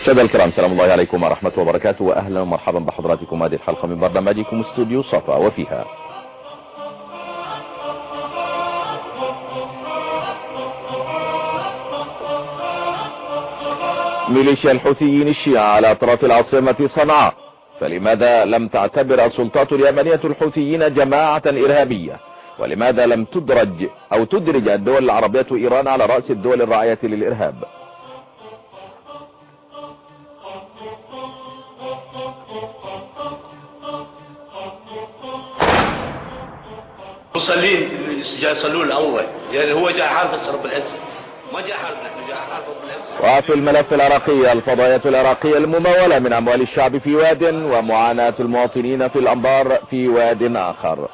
مشاهدينا الكرام، سلام الله عليكم ورحمة وبركاته، وأهلا ومرحبا بحضراتكم هذه الحلقة من برنامجكم استوديو صفا. وفيها ميليشيا الحوثيين الشيعة على أطراف العاصمة صنعاء، فلماذا لم تعتبر السلطات اليمنية الحوثيين جماعة إرهابية؟ ولماذا لم تدرج الدول العربية إيران على رأس الدول الراعية للإرهاب؟ مصلين جاي يصلون الأول، يعني هو جاي حارب رب العزة، ما جاي حارب نحن، جاي حارب رب العزة. وفي الملف العراقي، الفضائية العراقية الممولة من أموال الشعب في واد، ومعاناة المواطنين في الأنبار في واد آخر.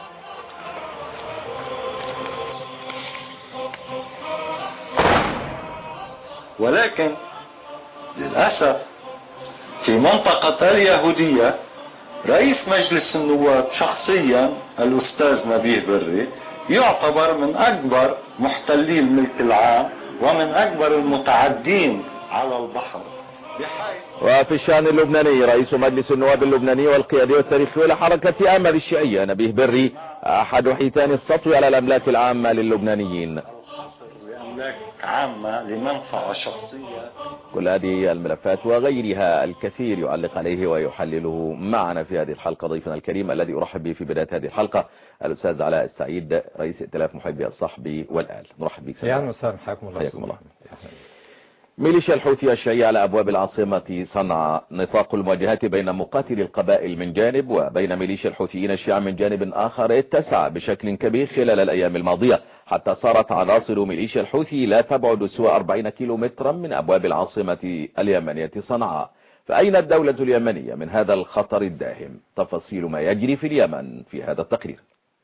ولكن للأسف في منطقة اليهودية رئيس مجلس النواب شخصيا الأستاذ نبيه بري يعتبر من أكبر محتلي الملك العام ومن أكبر المتعدين على البحر. وفي الشأن اللبناني، رئيس مجلس النواب اللبناني والقيادي والتاريخي لحركة أمل الشيعية نبيه بري أحد حيتان السطو على الأملاك العامة للبنانيين، أملاك عامة لمنفعة شخصية. كل هذه الملفات وغيرها الكثير يعلق عليه ويحلله معنا في هذه الحلقة ضيفنا الكريم الذي أرحب به في بداية هذه الحلقة، الأستاذ علاء السعيد، رئيس ائتلاف محبي الصحب والآل. نرحب بك. يا وسهلا، حياكم الله. حياكم الله. ميليشيا الحوثي الشيعية على أبواب العاصمة صنعاء، نطاق المواجهات بين مقاتلي القبائل من جانب وبين ميليشيا الحوثيين الشيعة من جانب آخر اتسع بشكل كبير خلال الأيام الماضية، حتى صارت عناصر ميليشيا الحوثي لا تبعد سوى 40 كيلومترا من أبواب العاصمة اليمنية صنعاء. فأين الدولة اليمنية من هذا الخطر الداهم؟ تفاصيل ما يجري في اليمن في هذا التقرير.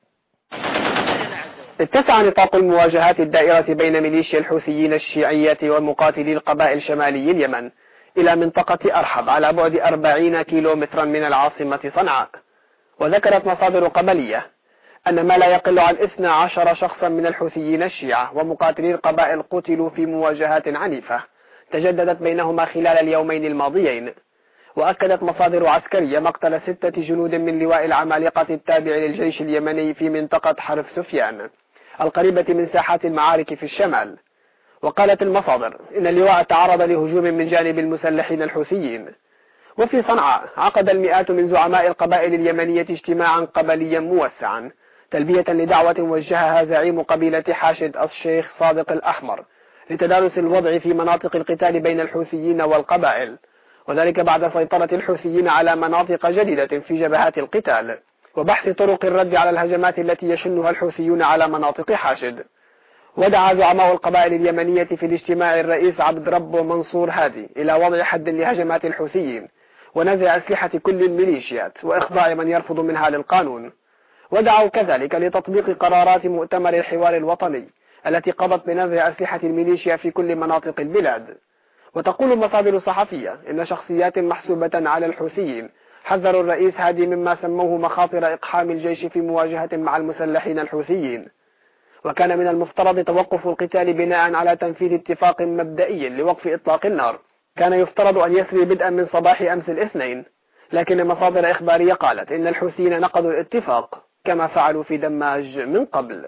اتسع نطاق المواجهات الدائرة بين ميليشيا الحوثيين الشيعية ومقاتلي القبائل شمالي اليمن إلى منطقة أرحب على بعد 40 كيلومترا من العاصمة صنعاء. وذكرت مصادر قبلية أن ما لا يقل عن 12 شخصا من الحوثيين الشيعة ومقاتلي القبائل قتلوا في مواجهات عنيفة تجددت بينهما خلال اليومين الماضيين. وأكدت مصادر عسكرية مقتل 6 جنود من لواء العمالقة التابع للجيش اليمني في منطقة حرف سفيان القريبة من ساحات المعارك في الشمال. وقالت المصادر إن اللواء تعرض لهجوم من جانب المسلحين الحوثيين. وفي صنعاء عقد المئات من زعماء القبائل اليمنية اجتماعا قبليا موسعا تلبية لدعوة وجهها زعيم قبيلة حاشد الشيخ صادق الأحمر لتدارس الوضع في مناطق القتال بين الحوثيين والقبائل، وذلك بعد سيطرة الحوثيين على مناطق جديدة في جبهات القتال وبحث طرق الرد على الهجمات التي يشنها الحوثيون على مناطق حاشد. ودعا زعماء القبائل اليمنية في الاجتماع الرئيس عبد رب منصور هادي إلى وضع حد لهجمات الحوثيين ونزع أسلحة كل الميليشيات وإخضاع من يرفض منها للقانون. ودعوا كذلك لتطبيق قرارات مؤتمر الحوار الوطني التي قضت بنزع أسلحة الميليشيا في كل مناطق البلاد. وتقول مصادر صحفية إن شخصيات محسوبة على الحوثيين حذروا الرئيس هادي مما سموه مخاطر إقحام الجيش في مواجهة مع المسلحين الحوثيين. وكان من المفترض توقف القتال بناء على تنفيذ اتفاق مبدئي لوقف إطلاق النار كان يفترض أن يسري بدءا من صباح أمس الاثنين، لكن مصادر إخبارية قالت إن الحوثيين نقضوا الاتفاق كما فعلوا في دماج من قبل.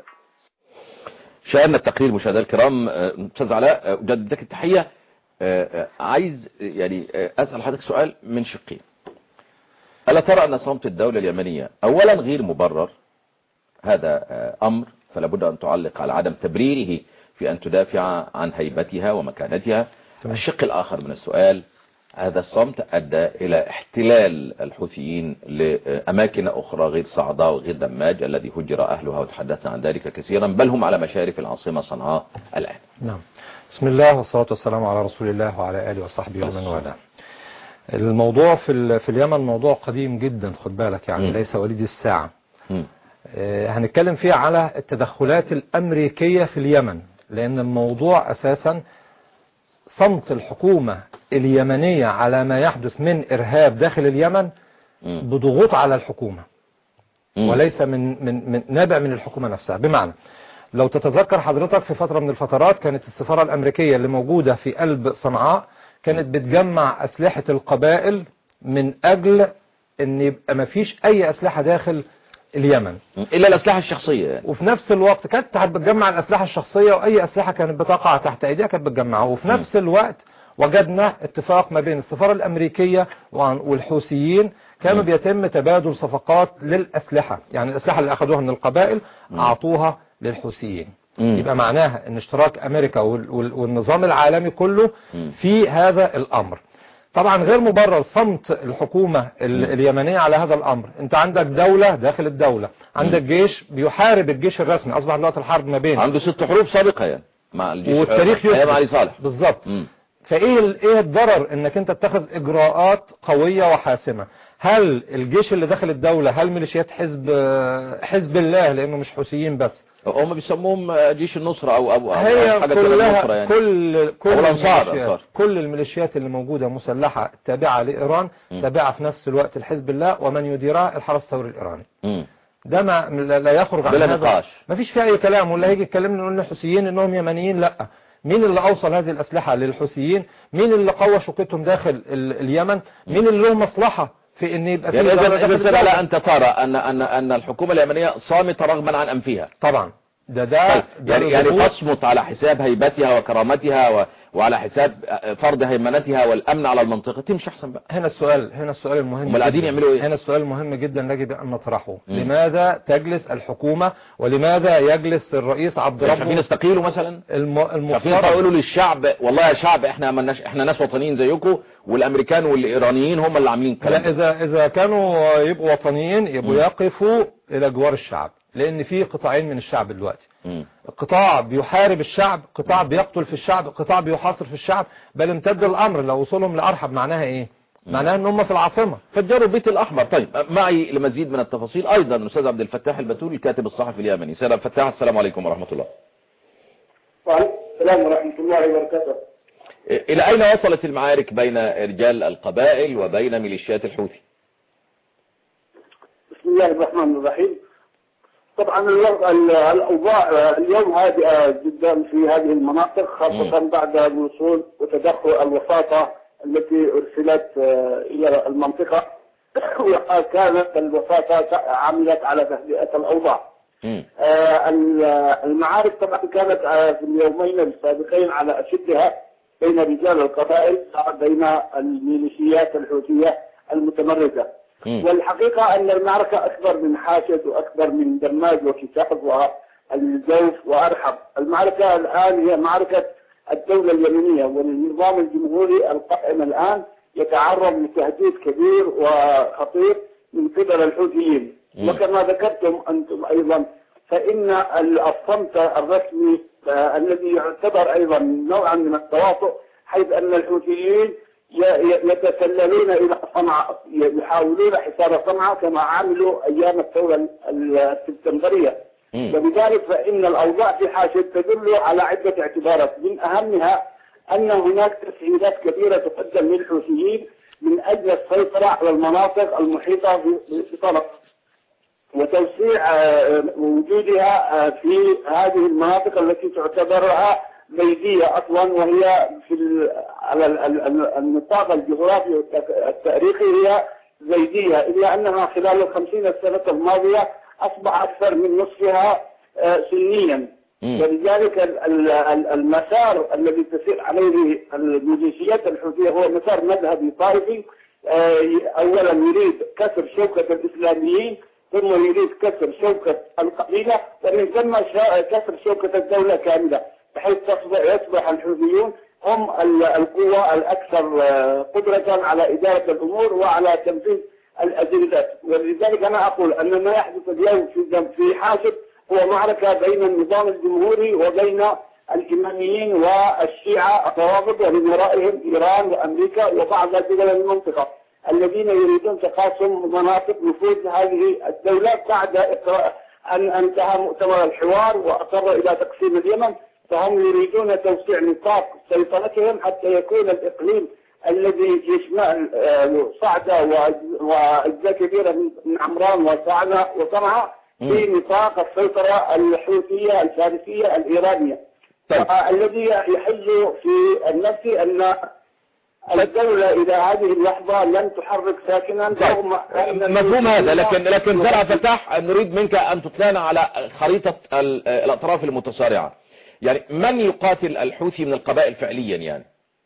شاهدنا التقرير مشاهدينا الكرام. أستاذ علاء، أجدد لك التحية. عايز يعني أسأل حضرتك سؤال من شقين. ألا ترى أن صمت الدولة اليمنية أولا غير مبرر؟ هذا أمر فلا بد أن تعلق على عدم تبريره في أن تدافع عن هيبتها ومكانتها. الشق الآخر من السؤال، هذا الصمت أدى إلى احتلال الحوثيين لأماكن أخرى غير صعداء وغير دماج الذي هجر أهلها، وتحدثنا عن ذلك كثيرا، بل هم على مشارف العاصمة صنعاء الآن. نعم. بسم الله والصلاة والسلام على رسول الله وعلى آله وصحبه ومن والاه. الموضوع في اليمن موضوع قديم جدا، خد بالك يعني ليس وليد الساعة. هنتكلم فيه على التدخلات الأمريكية في اليمن، لأن الموضوع أساسا صمت الحكومة اليمنية على ما يحدث من إرهاب داخل اليمن بضغوط على الحكومة، وليس من نابع من الحكومة نفسها. بمعنى لو تتذكر حضرتك في فترة من الفترات كانت السفارة الأمريكية اللي موجودة في قلب صنعاء كانت بتجمع أسلحة القبائل من أجل أن يبقى ما فيش أي أسلحة داخل اليمن إلا الأسلحة الشخصية يعني. وفي نفس الوقت كانت بتجمع الأسلحة الشخصية وأي أسلحة كانت بتقع تحت أيديها كانت بتجمعها. وفي نفس الوقت وجدنا اتفاق ما بين السفارة الأمريكية والحوثيين، كانوا بيتم تبادل صفقات للأسلحة، يعني الأسلحة اللي أخذوها من القبائل أعطوها للحوثيين. يبقى معناها أن اشتراك أمريكا والنظام العالمي كله في هذا الأمر. طبعا غير مبرر صمت الحكومة اليمنية على هذا الأمر. انت عندك دولة داخل الدولة، عندك جيش بيحارب الجيش الرسمي، أصبح دلوقتي الحرب ما بين عنده 6 حروب سابقة يعني مع الجيش والتاريخ أيام علي صالح بالظبط. فايه الضرر انك انت تتخذ اجراءات قوية وحاسمة؟ هل الجيش اللي داخل الدولة، هل ميليشيات حزب الله، لانه مش حوثيين بس، هم بيسموهم جيش النصرة او هي حاجة كلها النصرة يعني. كل الميليشيات اللي موجودة مسلحة تابعة لإيران، تابعة في نفس الوقت لحزب الله، ومن يديرها الحرس الثوري الإيراني. ده ما لا يخرج عن هذا نقاش، ما فيش فيه اي كلام. ولا هيجي يتكلمنا نقول الحوثيين انهم يمنيين، لا. مين اللي اوصل هذه الاسلحة للحوثيين؟ مين اللي قوى شوكتهم داخل اليمن؟ مين اللي له مصلحة في ان يبقى يعني اذا انت ترى ان الحكومة اليمنية صامتة رغما عن انفها؟ طبعا. يعني تصمت على حساب هيبتها وكرامتها وعلى حساب فرض هيمنتها والامن على المنطقة، تمشي احسن بقى. هنا السؤال المهم. هم قاعدين يعملوا ايه؟ هنا السؤال المهم جدا يجب ان نطرحه. لماذا تجلس الحكومة ولماذا يجلس الرئيس عبد الرب؟ عشان يستقيلوا مثلا. المفترض يقولوا للشعب والله يا شعب احنا ناس وطنيين زيكم، والامريكان والايرانيين هم اللي عاملين الكلام. لا، اذا كانوا يبقوا وطنيين يبقوا يقفوا الى جوار الشعب، لان في قطاعين من الشعب دلوقتي. قطاع بيحارب الشعب، قطاع بيقتل في الشعب، قطاع بيحاصر في الشعب، بل امتد الامر لو وصلهم لارحب. معناها ايه؟ معناها ان هم في العاصمة فجروا البيت الاحمر. طيب معي لمزيد من التفاصيل ايضا الاستاذ عبد الفتاح البتول الكاتب الصحفي اليمني. استاذ عبد الفتاح، السلام عليكم ورحمة الله. وعليكم السلام ورحمة الله وبركاته. الى اين وصلت المعارك بين رجال القبائل وبين ميليشيات الحوثي؟ بسم الله الرحمن الرحيم. طبعا الأوضاع اليوم هادئة جدا في هذه المناطق، خاصة بعد الوصول وتدخل الوساطة التي أرسلت إلى المنطقة. كانت الوساطة عملت على تهدئة الأوضاع. المعارك طبعا كانت في اليومين السابقين على أشدها بين رجال القبائل بين الميليشيات الحوثية المتمردة. والحقيقة أن المعركة أكبر من حاشد وأكبر من دماج وكتاب والجوف وأرحب. المعركة الآن هي معركة الدولة اليمنية، والنظام الجمهوري القائم الآن يتعرض لتهديد كبير وخطير من قبل الحوثيين. وكما ذكرتم أنتم أيضا فإن الصمت الرسمي الذي يعتبر أيضا نوعا من التواطؤ، حيث أن الحوثيين يتسللون إلى صنعاء، يحاولون حصار صنعاء كما عملوا أيام الثورة السبتمبرية. ولذلك فإن الأوضاع في حاشد تدل على عدة اعتبارات، من أهمها أن هناك تسهيلات كبيرة تقدم للحوثيين من أجل السيطرة على المناطق المحيطة بطرف وتوسيع وجودها في هذه المناطق التي تعتبرها زيدية أصلا، وهي على النطاق الجغرافي التاريخي هي زيدية، إلا أنها خلال 50 سنة الماضية أصبح أكثر من نصفها سنيا. ولذلك المسار الذي تسير عليه الميليشيات الحوثية هو مسار مذهبي طائفي. أولا يريد كسر شوكة الإسلاميين، ثم يريد كسر شوكة القبيلة، ومن ثم كسر شوكة الدولة كاملة، بحيث يصبح الحوثيون هم القوة الأكثر قدرة على إدارة الأمور وعلى تنفيذ الأجندات. ولذلك أنا أقول أن ما يحدث اليوم في حاشد هو معركة بين النظام الجمهوري وبين الإماميين والشيعة الروافض، ومن ورائهم إيران وأمريكا وبعض دول المنطقة الذين يريدون تقاسم مناطق نفوذ هذه الدولة بعد أن انتهى مؤتمر الحوار وأصر إلى تقسيم اليمن. فهم يريدون توسيع نطاق سيطرتهم حتى يكون الإقليم الذي يشمل صعدة وأجزاء كبيرة من عمران وصنعاء في نطاق السيطرة الحوثية الفارسية الإيرانية. الذي يحل في النفس أن الدولة إلى هذه اللحظة لن تحرك ساكنا. مفهوم هذا، لكن زرع فتح نريد منك أن تطلعنا على خريطة الأطراف المتصارعة. يعني من يقاتل الحوثي من القبائل فعليا؟ يعني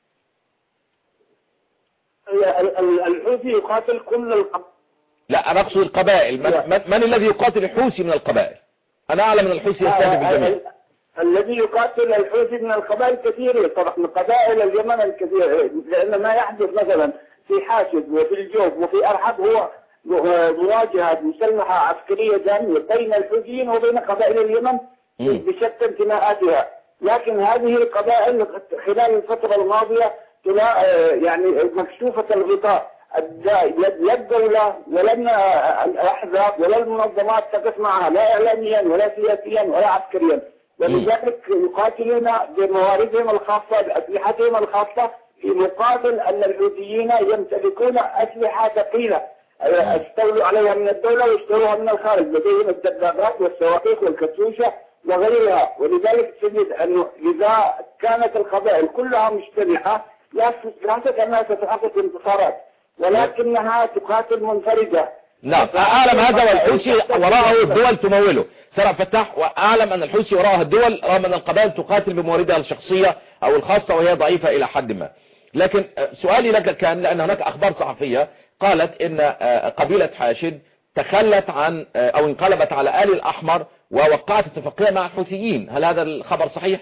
الحوثي يقاتل كل القبائل. لا، أنا أقصد القبائل. من الذي يقاتل الحوثي من القبائل؟ أنا أعلم أن الحوثي يستهدف الجميع. الذي يقاتل الحوثي من القبائل كثيرة طبعا، من قبائل اليمن الكثير، لأن ما يحدث مثلا في حاشد وفي الجوف وفي أرحب هو مواجهة مسلحة عسكرية دامية بين الحوثيين وبين قبائل اليمن بشتى انتماءاتها. لكن هذه القبائل خلال الفترة الماضية يعني مكشوفة الغطاء. لا الدولة ولا الأحزاب ولا المنظمات تقف معها لا إعلاميا ولا سياسيا ولا عسكريا، ولذلك يقاتلون بمواردهم الخاصة بأسلحتهم الخاصة، في مقابل أن الحوثيين يمتلكون أسلحة ثقيلة استولوا عليها من الدولة واشتروها من الخارج، لديهم الدبابات والصواريخ والكتوشة وغيرها. ولذلك تجد أنه إذا كانت القبائل كلها مجتمعة لا تستطيع أنها تتحقق انتصارات، ولكنها تقاتل منفردة. نعم، أعلم هذا، والحوثي وراءه الدول تموله. سرع فتح وأعلم أن الحوثي وراءه الدول، رغم أن القبائل تقاتل بمواردها الشخصية أو الخاصة وهي ضعيفة إلى حد ما. لكن سؤالي لك كان لأن هناك أخبار صحفية قالت إن قبيلة حاشد تخلت عن أو انقلبت على آل الأحمر ووقعت اتفاقية مع الحوثيين، هل هذا الخبر صحيح؟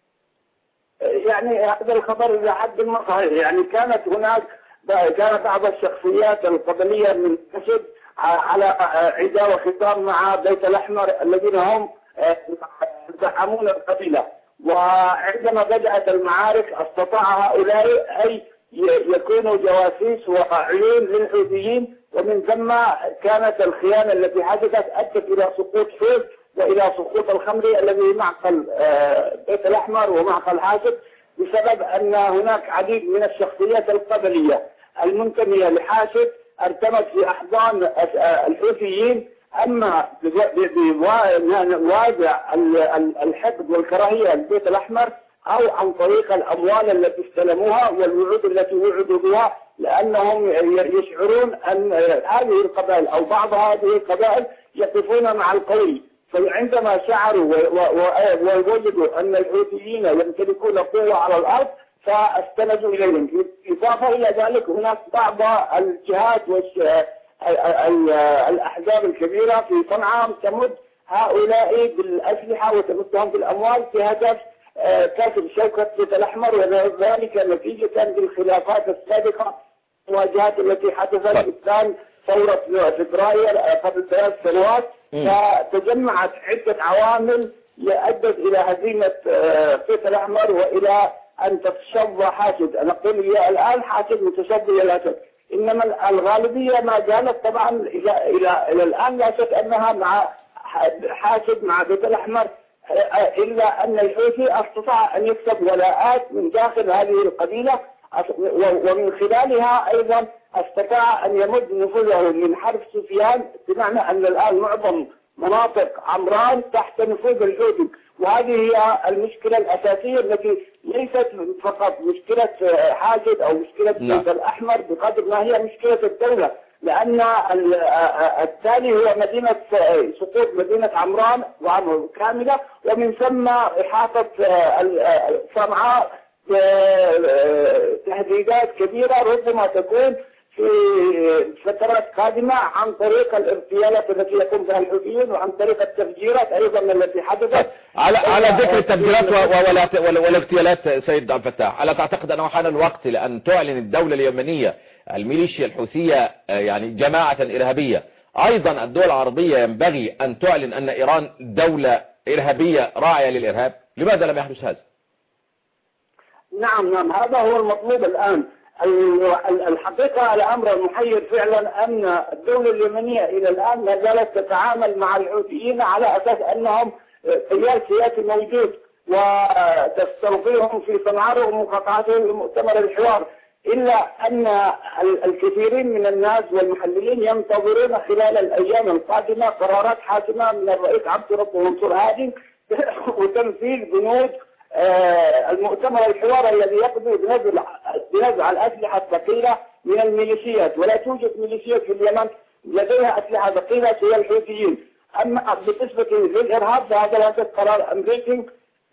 يعني هذا الخبر إلى حد ما صحيح. يعني كانت بعض الشخصيات القبلية من حاشد على عداء وخطاب مع بيت الأحمر الذين هم يدعمون القبيلة، وعندما بدأت المعارك استطاع هؤلاء أن يكونوا جواسيس وعيون للحوثيين، ومن ثم كانت الخيانة التي حدثت أدت إلى سقوط حوث وإلى سقوط الخمري الذي معقل بيت الأحمر ومعقل حاشد، بسبب أن هناك عديد من الشخصيات القبلية المنتمية لحاشد ارتمت في أحضان الحوثيين. أما بوازع الحقد والكراهية للبيت الأحمر أو عن طريق الأموال التي استلموها والوعود التي وعدوا بها، لأنهم يشعرون أن هذه القبائل أو بعض هذه القبائل يقفون مع القوي، فعندما شعروا ووجدوا أن الحوثيين يمتلكون قوة على الأرض فاستندوا إليهم. إضافة إلى ذلك هناك بعض الجهات الأحزاب الكبيرة في صنعاء تمد هؤلاء بالأسلحة وتمدهم بالأموال في هدف كسر شوكة بيت الأحمر، وذلك نتيجة بالخلافات السابقة المواجهات التي حدثت إثناء ثورة فبراير قبل 3 سنوات. فتجمعت عدة عوامل أدت إلى هزيمة بيت الأحمر وإلى أن تتشظى حاشد. أنا أقول هي الآن حاشد متشظية لا شك، إنما الغالبية ما زالت طبعا إلى الآن لا شك أنها مع حاشد مع بيت الأحمر، إلا أن الحوثي استطاع أن يكسب ولاءات من داخل هذه القبيلة، ومن خلالها أيضا استطاع أن يمد نفوذه من حرب سفيان، بمعنى أن الآن معظم مناطق عمران تحت نفوذ الحوثي. وهذه هي المشكلة الأساسية التي ليست فقط مشكلة حاشد أو مشكلة بيت الأحمر بقدر ما هي مشكلة الدولة، لأن التالي هو مدينة سقوط مدينة عمران وعمران كاملة، ومن ثم إحاطة صنعاء تهديدات كبيرة ربما تكون في فترات قادمة عن طريق الاغتيالات التي يقوم بها الحوثيين وعن طريق التفجيرات أيضا التي حدثت. على ذكر التفجيرات والاغتيالات سيد عبد الفتاح، ألا تعتقد أنه حان الوقت لأن تعلن الدولة اليمنية الميليشيا الحوثية يعني جماعة إرهابية؟ أيضا الدول العربية ينبغي أن تعلن أن إيران دولة إرهابية راعية للإرهاب. لماذا لم يحدث هذا؟ نعم هذا هو المطلوب الآن. الحقيقة الأمر المحير فعلا أن الدولة اليمنية إلى الآن ما زالت تتعامل مع الحوثيين على أساس أنهم تيار سياسي موجود وتستوفيهم في صنعاء ومقاطعتهم لمؤتمر الحوار، إلا أن الكثيرين من الناس والمحللين ينتظرون خلال الأيام القادمة قرارات حاسمة من الرئيس عبد ربه منصور هادي وتنفيذ بنود المؤتمر الحوار الذي يقضي بنزع الأسلحة الثقيلة من الميليشيات، ولا توجد ميليشيات في اليمن لديها أسلحة ثقيلة هي الحوثيين. أما بالنسبة للإرهاب فهذا الهدف قرار أمريكي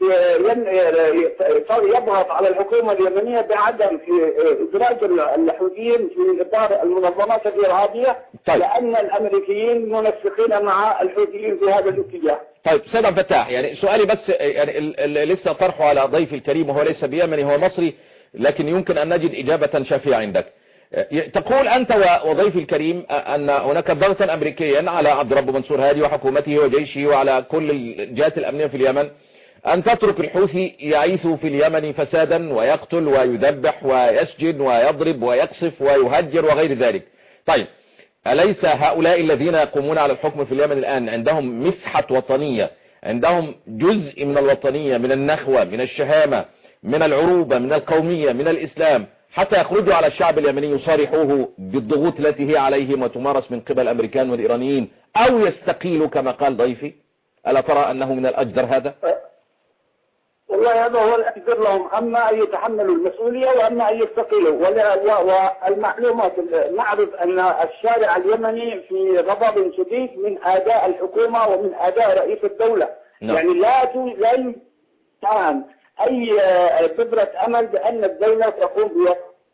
يضغط على الحكومة اليمنية بعدم إدراج الحوثيين في إطار المنظمات الإرهابية. طيب. لأن الأمريكيين منسقين مع الحوثيين في هذا الاتجاه. طيب سيد عبد الفتاح، يعني سؤالي بس يعني لسه طرحه على ضيفي الكريم، وهو ليس بيمني هو مصري، لكن يمكن أن نجد إجابة شافية عندك. تقول أنت وضيفي الكريم أن هناك ضغطا أمريكيا على عبد رب منصور هادي وحكومته وجيشه وعلى كل الجهات الأمنية في اليمن أن تترك الحوثي يعيث في اليمن فسادا ويقتل ويذبح ويسجن ويضرب ويقصف ويهجر وغير ذلك. طيب أليس هؤلاء الذين يقومون على الحكم في اليمن الآن عندهم مسحة وطنية، عندهم جزء من الوطنية، من النخوة، من الشهامة، من العروبة، من القومية، من الإسلام، حتى يخرجوا على الشعب اليمني يصارحوه بالضغوط التي هي عليهم وتمارس من قبل الأمريكان والإيرانيين، أو يستقيلوا كما قال ضيفي؟ ألا ترى أنه من الأجدر هذا؟ والله هذا هو الأجدر لهم، أما أن يتحملوا المسؤولية وأما أن يستقيلوا. والمعلومات نعرف أن الشارع اليمني في غضب شديد من أداء الحكومة ومن أداء رئيس الدولة. يعني لا يمكن أي بذرة أمل بأن الدولة تقوم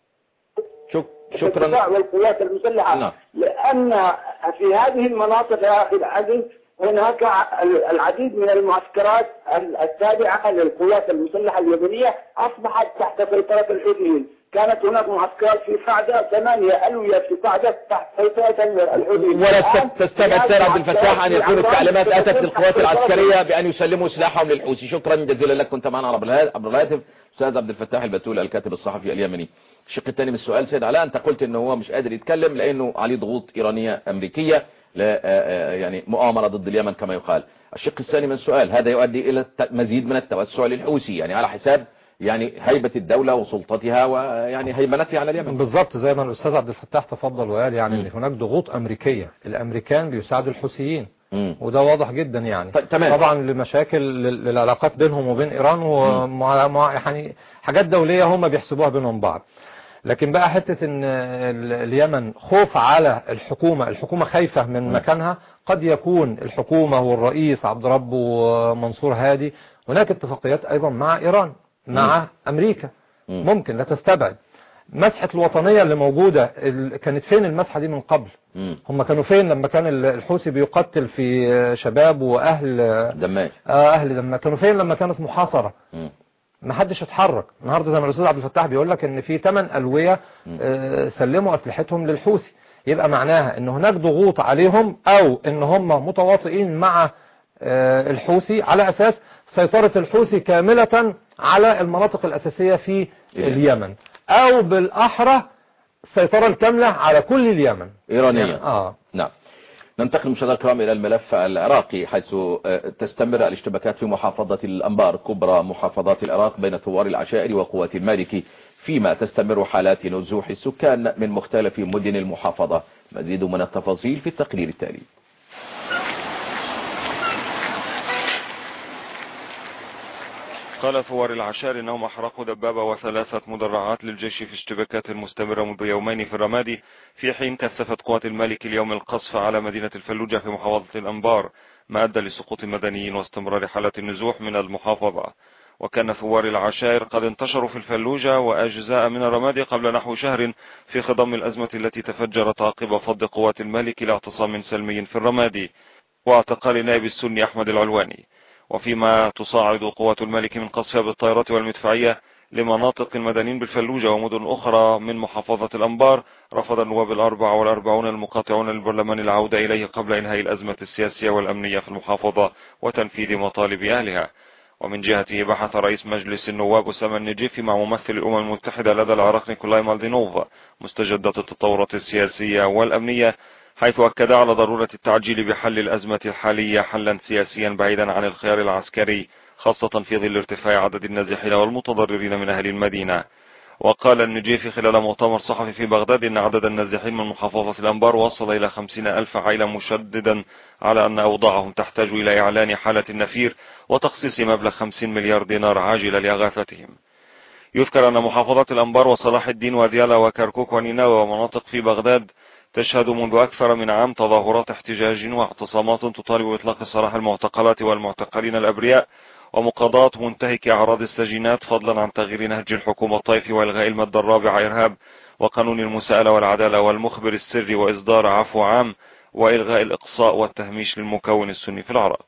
شكرا والقوات المسلحة. لأن في هذه المناطق يا أخي العزيز هناك العديد من المعسكرات التابعة للقوات المسلحة اليمنية أصبحت تحت سيطرة الحوثيين. كانت هناك معسكرات في صعدة 8 ألوية في صعدة تحت سيطرة الحوثيين. ولا تستبعد سيد عبد الفتاح أن يكون التعليمات أتت للقوات العسكرية بأن يسلموا سلاحهم للحوثي. شكرا جزيلا لك، كنت معنا عبر الهاتف أستاذ عبد الفتاح البتول الكاتب الصحفي اليمني. الشق الثاني من السؤال سيد علاء، أنت قلت إنه هو مش قادر يتكلم لأنه عليه ضغوط إيرانية أمريكية يعني مؤامرة ضد اليمن كما يقال. الشق الثاني من السؤال، هذا يؤدي إلى مزيد من التوسع للحوثي، يعني على حساب يعني هيبة الدولة وسلطتها ويعني هيمنتها على اليمن. بالضبط زي ما الأستاذ عبد الفتاح تفضل وقال، يعني ان هناك ضغوط أمريكية، الأمريكان بيساعدوا الحوثيين وده واضح جدا يعني. طبعا لمشاكل للعلاقات بينهم وبين إيران يعني حاجات دولية هم بيحسبوها بينهم بعض. لكن بقى حتة ان اليمن خوف على الحكومة خايفة من مكانها، قد يكون الحكومة والرئيس عبد رب ومنصور هادي هناك اتفاقيات ايضا مع ايران مع امريكا، ممكن لا تستبعد. مسحة الوطنية اللي موجودة كانت فين المسحة دي من قبل؟ هم كانوا فين لما كان الحوثي بيقتل في شباب واهل دماء اهل دماء؟ كانوا فين لما كانت محاصرة؟ ما حدش اتحرك. النهارده زي ما الاستاذ عبد الفتاح بيقول لك ان في 8 ألوية سلموا اسلحتهم للحوثي، يبقى معناها ان هناك ضغوط عليهم او ان هم متواطئين مع الحوثي على اساس سيطرة الحوثي كاملة على المناطق الاساسية في اليمن، او بالاحرى السيطرة الكاملة على كل اليمن ايرانيا يعني نعم. ننتقل مشاهدينا الكرام إلى الملف العراقي، حيث تستمر الاشتباكات في محافظة الأنبار كبرى محافظات العراق بين ثوار العشائر وقوات المالكي، فيما تستمر حالات نزوح السكان من مختلف مدن المحافظة. مزيد من التفاصيل في التقرير التالي. قال ثوار العشائر انهم احرقوا دبابة و3 مدرعات للجيش في اشتباكات مستمرة منذ يومين في الرمادي، في حين كثفت قوات المالك اليوم القصف على مدينة الفلوجة في محافظة الأنبار، ما أدى لسقوط المدنيين واستمرار حالات النزوح من المحافظة. وكان ثوار العشائر قد انتشروا في الفلوجة وأجزاء من الرمادي قبل نحو شهر في خضم الأزمة التي تفجرت عقب فض قوات المالك لاعتصام سلمي في الرمادي واعتقال نائب السني أحمد العلواني. وفيما تصاعد قوات المالك من قصفها بالطائرات والمدفعية لمناطق المدنيين بالفلوجة ومدن أخرى من محافظة الأنبار، رفض النواب 44 المقاطعون للبرلمان العودة إليه قبل إنهاء الأزمة السياسية والأمنية في المحافظة وتنفيذ مطالب أهلها. ومن جهته بحث رئيس مجلس النواب أسامة النجيفي مع ممثل الأمم المتحدة لدى العراق نيكولاي مالدينوف مستجدات التطورات السياسية والأمنية، حيث أكد على ضرورة التعجيل بحل الأزمة الحالية حلا سياسيا بعيدا عن الخيار العسكري، خاصة في ظل ارتفاع عدد النازحين والمتضررين من أهل المدينة. وقال النجيفي خلال مؤتمر صحفي في بغداد إن عدد النازحين من محافظة الأنبار وصل إلى 50,000 عائلة، مشددا على أن أوضاعهم تحتاج إلى إعلان حالة النفير وتخصيص مبلغ 50 مليار دينار عاجلا لإغاثتهم. يذكر أن محافظات الأنبار وصلاح الدين وديالى وكركوك ونينوى ومناطق في بغداد تشهد منذ أكثر من عام تظاهرات احتجاج واعتصامات تطالب بإطلاق سراح المعتقلات والمعتقلين الأبرياء ومقاضاة منتهك أعراض السجينات، فضلا عن تغيير نهج الحكومة الطائفي وإلغاء المادة الرابعة إرهاب وقانون المساءلة والعدالة والمخبر السري وإصدار عفو عام وإلغاء الإقصاء والتهميش للمكون السني في العراق.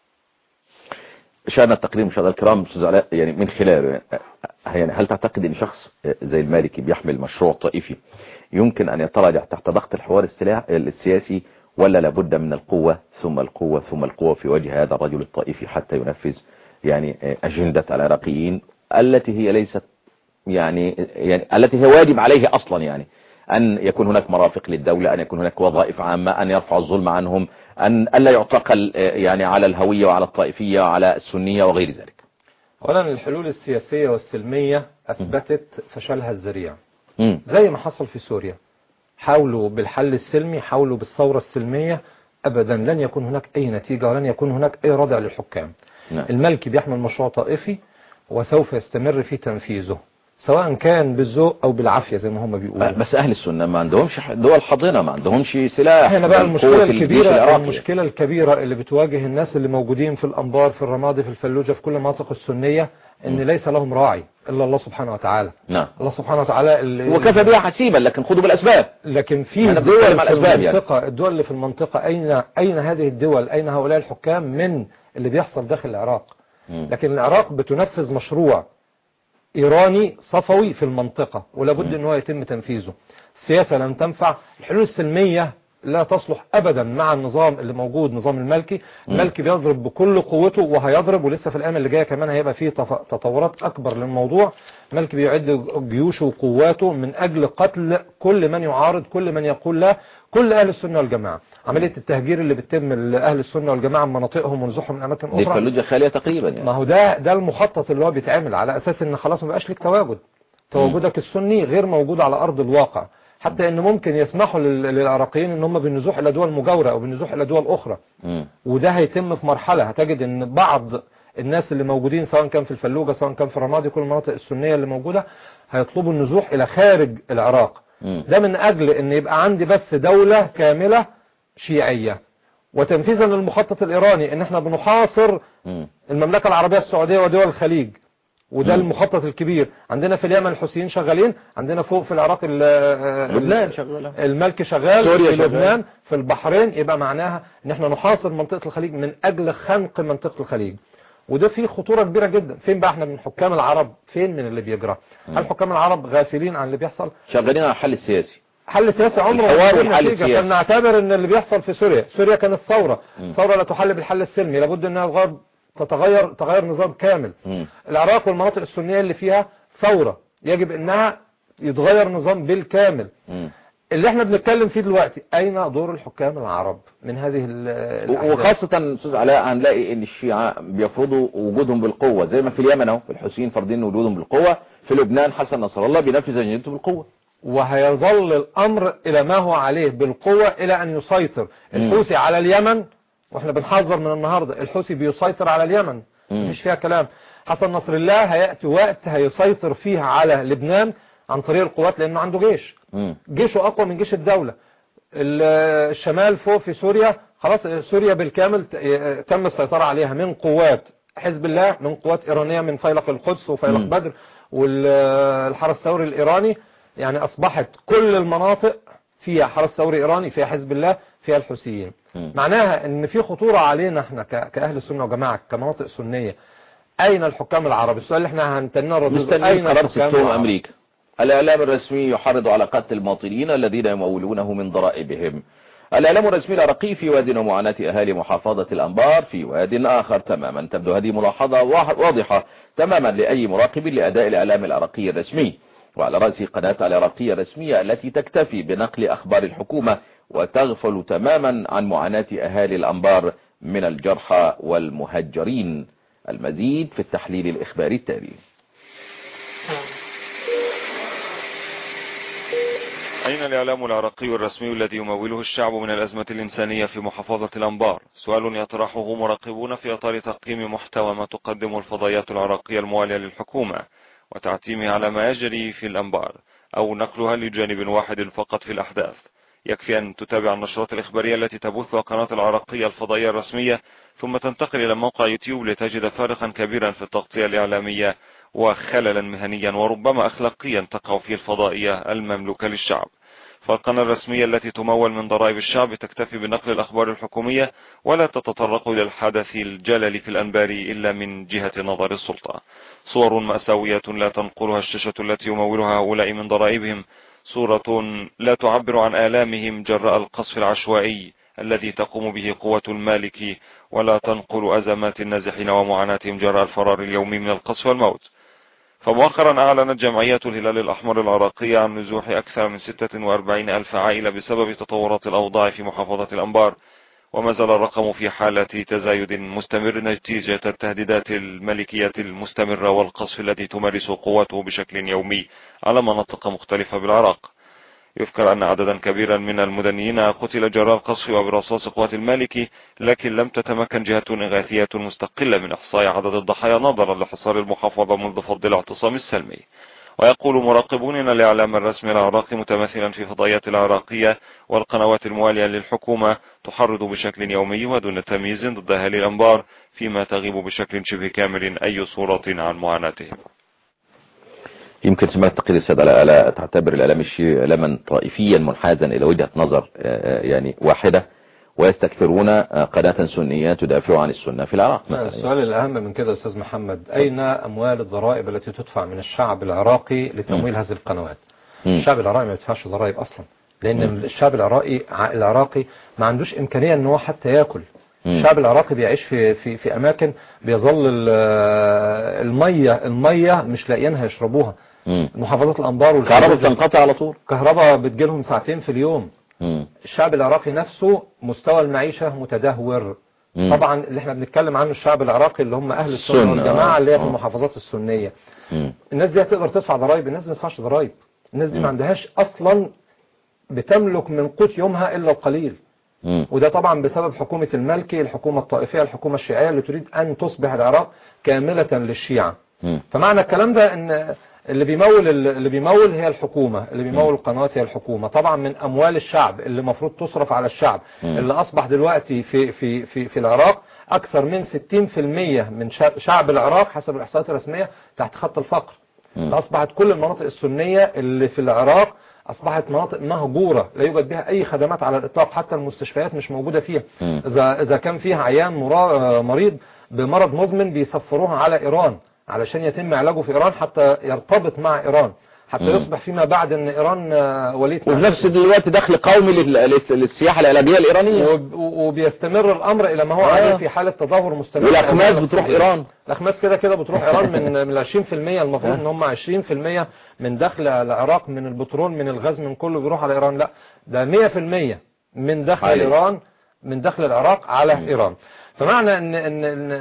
شاهدنا التقرير مشاهدينا الكرام أستاذ علاء، يعني من خلاله يعني هل تعتقد أن شخص زي المالكي بيحمل مشروع طائفي يمكن أن يتراجع تحت ضغط الحوار السياسي، ولا لابد من القوة ثم القوة ثم القوة في وجه هذا الرجل الطائفي حتى ينفذ يعني أجندة العراقيين التي هي ليست يعني التي هي واجب عليه أصلا، يعني أن يكون هناك مرافق للدولة، أن يكون هناك وظائف عامة، أن يرفع الظلم عنهم، أن ألا يعتقل يعني على الهوية وعلى الطائفية وعلى السنية وغير ذلك. أولا الحلول السياسية والسلمية أثبتت فشلها الذريع، زي ما حصل في سوريا. حاولوا بالحل السلمي، حاولوا بالثورة السلمية، أبدا لن يكون هناك أي نتيجة ولن يكون هناك أي ردع للحكام. المالكي بيحمل مشروع طائفي وسوف يستمر في تنفيذه سواء كان بالذوق أو بالعافية زي ما هم بيقولوا. بس أهل السنة ما عندهمش دول حاضنة، ما عندهمش سلاح. هنا بقى المشكلة الكبيرة اللي بتواجه الناس اللي موجودين في الأنبار، في الرمادي، في الفلوجة، في كل المناطق السنية، ان ليس لهم راعي الا الله سبحانه وتعالى. نعم. الله سبحانه وتعالى وكفى بها حسيبا، لكن خذوا بالاسباب. لكن في دول في المنطقة يعني. الدول اللي في المنطقة اين هذه الدول، اين هؤلاء الحكام من اللي بيحصل داخل العراق؟ لكن العراق بتنفذ مشروع ايراني صفوي في المنطقة ولابد ان هو يتم تنفيذه. السياسة لن تنفع، الحلول السلمية لا تصلح ابدا مع النظام اللي موجود، نظام المالكي. المالكي بيضرب بكل قوته وهيضرب، ولسه في الايام اللي جايه كمان هيبقى فيه تطورات اكبر للموضوع. المالكي بيعد جيوشه وقواته من اجل قتل كل من يعارض، كل من يقول لا، كل اهل السنه والجماعه. عمليه التهجير اللي بتتم لاهل السنه والجماعه من مناطقهم ونزوحهم من اماكن اخرى، دي فلوجة خاليه تقريبا يعني. ما هو ده المخطط اللي هو بيتعمل على اساس ان خلاص ما بقاش لك تواجدك السني غير موجود على ارض الواقع، حتى ان ممكن يسمحوا للعراقيين ان هم بالنزوح الى دول مجاورة او بالنزوح الى دول اخرى. وده هيتم في مرحلة. هتجد ان بعض الناس اللي موجودين سواء كان في الفلوجة سواء كان في الرمادي، كل المناطق السنية اللي موجودة، هيطلبوا النزوح الى خارج العراق. ده من اجل ان يبقى عندي بس دولة كاملة شيعية، وتنفيذا للمخطط الايراني ان احنا بنحاصر المملكة العربية السعودية ودول الخليج. وده المخطط الكبير. عندنا في اليمن الحوثيين شغالين، عندنا فوق في العراق لبنان شغال، المالكي شغال، سوريا في لبنان، في البحرين. يبقى معناها ان احنا نحاصر منطقة الخليج من اجل خنق منطقة الخليج. وده فيه خطورة كبيرة جدا. فين بقى احنا من حكام العرب؟ فين من اللي بيجرى؟ هل حكام العرب غافلين عن اللي بيحصل؟ شغالين على الحل السياسي. حل سياسي عمره ما نتيجة. فلنعتبر ان اللي بيحصل في سوريا كانت ثورة لا تحل بالحل السلمي، لابد انها تغير نظام كامل. العراق والمناطق السنية اللي فيها ثورة يجب انها يتغير نظام بالكامل. اللي احنا بنتكلم فيه دلوقتي اين دور الحكام العرب من هذه الأحداث؟ وخاصة استاذ علاء هنلاقي ان الشيعة بيفرضوا وجودهم بالقوة، زي ما في اليمن اهو الحوثيين فرضين وجودهم بالقوة، في لبنان حسن نصر الله بينفذ اجندته بالقوة، وهيظل الامر الى ما هو عليه بالقوة الى ان يسيطر الحوثي على اليمن. واحنا بنحذر من النهاردة الحوثي بيسيطر على اليمن، مفيش فيها كلام. حسن نصر الله هيأتي وقت هيسيطر فيها على لبنان عن طريق القوات، لانه عنده جيشه اقوى من جيش الدولة. الشمال فوق في سوريا خلاص، سوريا بالكامل تم السيطرة عليها من قوات حزب الله، من قوات ايرانية، من فيلق القدس وفيلق بدر والحرس الثوري الايراني. يعني اصبحت كل المناطق فيها حرس ثوري ايراني، فيها حزب الله، فيها الحوثيين. معناها ان في خطورة علينا احنا كأهل السنة وجماعة كمناطق سنية. اين الحكام العرب؟ السؤال اللي احنا هنتنى ردود، اين قرار ستهم امريكا؟ الاعلام الرسمي يحرض على قتل المواطنين الذين يمولونه من ضرائبهم. الاعلام الرسمي العراقي في واد ومعاناة اهالي محافظة الانبار في واد اخر تماما. تبدو هذه ملاحظة واضحة تماما لاي مراقب لاداء الاعلام العراقي الرسمي، وعلى رأس قناة العراقية الرسمية التي تكتفي بنقل اخبار الحكومة وتغفل تماما عن معاناة اهالي الانبار من الجرحى والمهجرين. المزيد في التحليل الاخباري التالي. أين الإعلام العراقي الرسمي الذي يموله الشعب من الأزمة الإنسانية في محافظة الأنبار؟ سؤال يطرحه مراقبون في إطار تقييم محتوى ما تقدمه الفضائيات العراقية الموالية للحكومة وتعتيمه على ما يجري في الأنبار أو نقلها لجانب واحد فقط في الأحداث. يكفي أن تتابع النشرات الإخبارية التي تبثها قناة العراقية الفضائية الرسمية ثم تنتقل إلى موقع يوتيوب لتجد فارقا كبيرا في التغطية الإعلامية وخللا مهنيا وربما أخلاقيا تقع فيه الفضائية المملوكة للشعب. فالقناة الرسمية التي تمول من ضرائب الشعب تكتفي بنقل الأخبار الحكومية ولا تتطرق إلى الحدث الجلل في الأنبار إلا من جهة نظر السلطة. صور مأساوية لا تنقلها الشاشة التي يمولها هؤلاء من ضرائبهم، صورة لا تعبر عن آلامهم جراء القصف العشوائي الذي تقوم به قوة المالك، ولا تنقل أزمات النازحين ومعاناتهم جراء الفرار اليومي من القصف والموت. فمؤخرا أعلنت جمعية الهلال الأحمر العراقية عن نزوح أكثر من 46 ألف عائلة بسبب تطورات الأوضاع في محافظة الأنبار، وما زال الرقم في حالة تزايد مستمر نتيجة التهديدات الملكية المستمرة والقصف الذي تمارسه قوته بشكل يومي على مناطق مختلفة بالعراق. يذكر أن عددا كبيرا من المدنيين قتل جراء القصف وبرصاص قوات المالكي، لكن لم تتمكن جهة إغاثية مستقلة من إحصاء عدد الضحايا نظرا لحصار المحافظة منذ فض الاعتصام السلمي. ويقول مراقبون أن الإعلام الرسمي العراقي متمثلا في فضائيات العراقية والقنوات الموالية للحكومة تحرض بشكل يومي ودون تمييز ضد أهالي الأنبار، فيما تغيب بشكل شبه كامل أي صورة عن معاناتهم. يمكن سمعت تقرير السيد ألا تعتبر الإعلام الشيعي إعلاما طائفيا منحازا إلى وجهة نظر يعني واحدة، ويستكثرون قناة سنية تدافع عن السنة في العراق مثلا. السؤال الأهم من كده أستاذ محمد، أين أموال الضرائب التي تدفع من الشعب العراقي لتمويل هذه القنوات؟ الشعب العراقي ما يدفعش ضرائب أصلا، لأن الشعب العراقي ما عندوش إمكانية أنه حتى يأكل. الشعب العراقي بيعيش في أماكن بيظل المية مش لاقيينها يشربوها. محافظات الأنبار الكهرباء بتنقطع على طول، كهرباء بتجيلهم ساعتين في اليوم. الشعب العراقي نفسه مستوى المعيشة متدهور. طبعا اللي احنا بنتكلم عنه الشعب العراقي اللي هم أهل السنة والجماعة اللي هي في المحافظات السنية. الناس دي هتقدر تدفع ضرائب؟ الناس ما تدفعش ضرائب. الناس دي ما عندهاش أصلا بتملك من قوت يومها إلا القليل. وده طبعا بسبب حكومة المالكي، الحكومة الطائفية، الحكومة الشيعية اللي تريد أن تصبح العراق كاملة للشيعة. فمعنى الكلام ده ان اللي بيمول هي الحكومة، اللي بيمول القنوات هي الحكومة، طبعا من أموال الشعب اللي مفروض تصرف على الشعب، اللي أصبح دلوقتي في العراق أكثر من 60% من شعب العراق حسب الإحصاءات الرسمية تحت خط الفقر. أصبحت كل المناطق السنية اللي في العراق أصبحت مناطق مهجورة لا يوجد بها أي خدمات على الإطلاق، حتى المستشفيات مش موجودة فيها. إذا كان فيها عيان مريض بمرض مزمن بيسفروها على إيران علشان يتم علاجه في إيران حتى يرتبط مع إيران، حتى يصبح فيما بعد أن إيران وليت. وفي نفس الوقت دخل قومي للسياحة العلاجية الإيرانية، وبيستمر الأمر إلى ما هو عليه في حالة تدهور مستمر. والأخماس بتروح إيران، الأخماس كده بتروح إيران من 20%. المفروض ان هم 20% من دخل العراق من البترول من الغاز من كله بيروح على إيران، لا ده 100% من دخل إيران من دخل العراق على إيران. فمعنى ان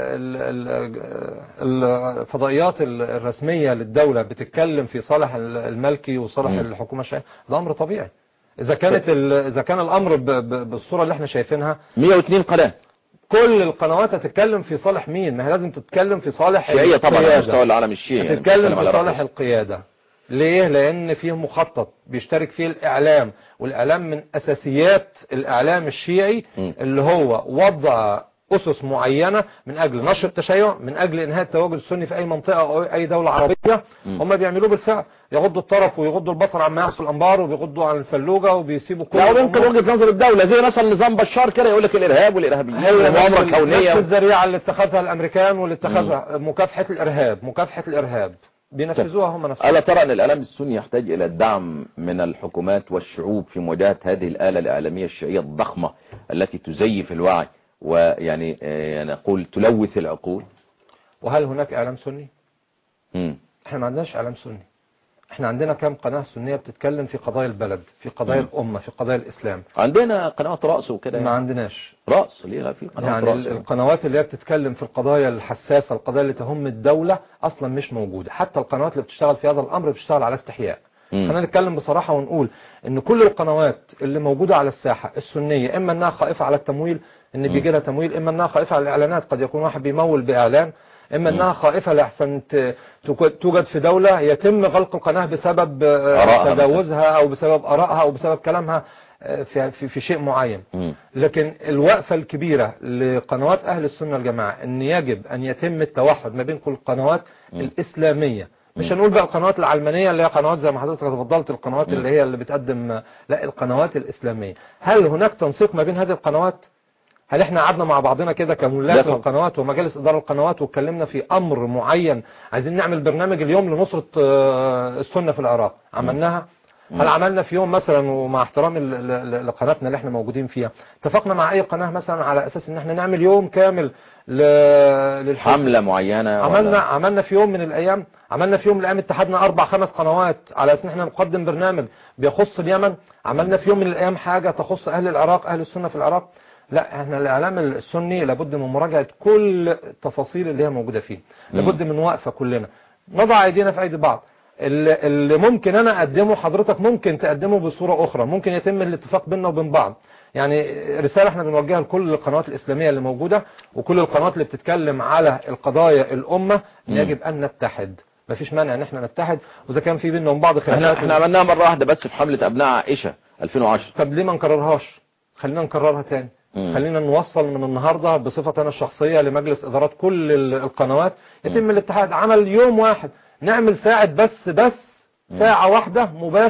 الفضائيات الرسمية للدولة بتتكلم في صالح المالكي وصالح الحكومة الشيعية، ده امر طبيعي. اذا كان الامر بالصورة اللي احنا شايفينها 102 قناة، كل القنوات هتتكلم في صالح مين؟ ما هي لازم تتكلم في صالح الشيعية طبعا على مستوى العالم الشيعي، تتكلم في صالح القيادة. ليه؟ لأن فيه مخطط بيشترك فيه الإعلام، والإعلام من أساسيات الإعلام الشيعي اللي هو وضع أسس معينة من أجل نشر التشيع، من أجل إنهاء التواجد السني في أي منطقة أو أي دولة عربية. هم بيعملوه بالفعل، يغضوا الطرف ويغضوا البصر عما يحصل الأنبار، وبيغضوا عن الفلوجة وبيسيبوا كل. لا ممكن وجهة نظر الدولة زي مثلا نظام بشار كده يقول لك الإرهاب والإرهابيين والمؤامرة كونية، نفس الذريعة اللي اتخذها الأمريكان واللي اتخذها مكافحة الإرهاب بينفذوها هم نفسهم. ألا ترى أن الإعلام السني يحتاج إلى الدعم من الحكومات والشعوب في مواجهة هذه الآلة الإعلامية الشيعية الضخمة التي تزيف الوعي ويعني نقول تلوث العقول؟ وهل هناك إعلام سني؟ احنا ما عندناش إعلام سني. احنا عندنا كم قناة سنية بتتكلم في قضايا البلد، في قضايا الأمة، في قضايا الإسلام. عندنا قنوات رأس وكده، ما عندناش رأس ليه؟ في قنوات يعني رأس. القنوات اللي هي بتتكلم في القضايا الحساسة، القضايا اللي تهم الدولة أصلا مش موجودة. حتى القنوات اللي بتشتغل في هذا الأمر بتشتغل على استحياء، خلينا نتكلم بصراحة ونقول ان كل القنوات اللي موجودة على الساحة السنية اما انها خائفة على التمويل ان بيجي لها تمويل، اما انها خائفة على الاعلانات، قد يكون واحد بيمول باعلان، اما انها خائفة لأحسن توجد في دولة يتم غلق القناة بسبب تجاوزها او بسبب ارائها او بسبب كلامها في شيء معين. لكن الوقفة الكبيرة لقنوات اهل السنة الجماعة ان يجب ان يتم التوحد ما بين كل القنوات الاسلامية، مش هنقول بقى القنوات العلمانية اللي هي قنوات زي ما حضرتك تفضلت، القنوات اللي هي اللي بتقدم، لا، القنوات الاسلامية. هل هناك تنسيق ما بين هذه القنوات؟ هل احنا قعدنا مع بعضنا كده كملاك للقنوات ومجالس إدارة القنوات واتكلمنا في أمر معين عايزين نعمل برنامج اليوم لنصرة السنة في العراق؟ عملناها؟ هل عملنا في يوم مثلا، ومع احترامي لقناتنا اللي احنا موجودين فيها، اتفقنا مع اي قناة مثلا على اساس ان احنا نعمل يوم كامل حملة معينة؟ عملنا في يوم من الايام، اتحدنا 4-5 قنوات على اساس ان احنا نقدم برنامج بيخص اليمن. عملنا في يوم من الايام حاجة تخص اهل العراق، اهل السنة في العراق. لا، احنا الاعلام السني لابد من مراجعة كل التفاصيل اللي هي موجودة فيه، لابد من وقفة كلنا نضع ايدينا في ايدي بعض. اللي ممكن انا اقدمه حضرتك ممكن تقدمه بصورة اخرى، ممكن يتم الاتفاق بيننا وبين بعض. يعني رسالة احنا بنوجهها لكل القنوات الاسلامية اللي موجودة وكل القنوات اللي بتتكلم على القضايا الامة، يجب ان نتحد. مفيش مانع ان احنا نتحد، واذا كان في بيننا وبعض خلافات. احنا عملناها مرة واحدة بس في حملة ابناء عائشة 2010. طب ليه ما نكررهاش؟ خلينا نكررها تاني. خلينا نوصل من النهاردة بصفة أنا الشخصية لمجلس إدارات كل القنوات، يتم الاتحاد. عمل يوم واحد، نعمل ساعة بس ساعة واحدة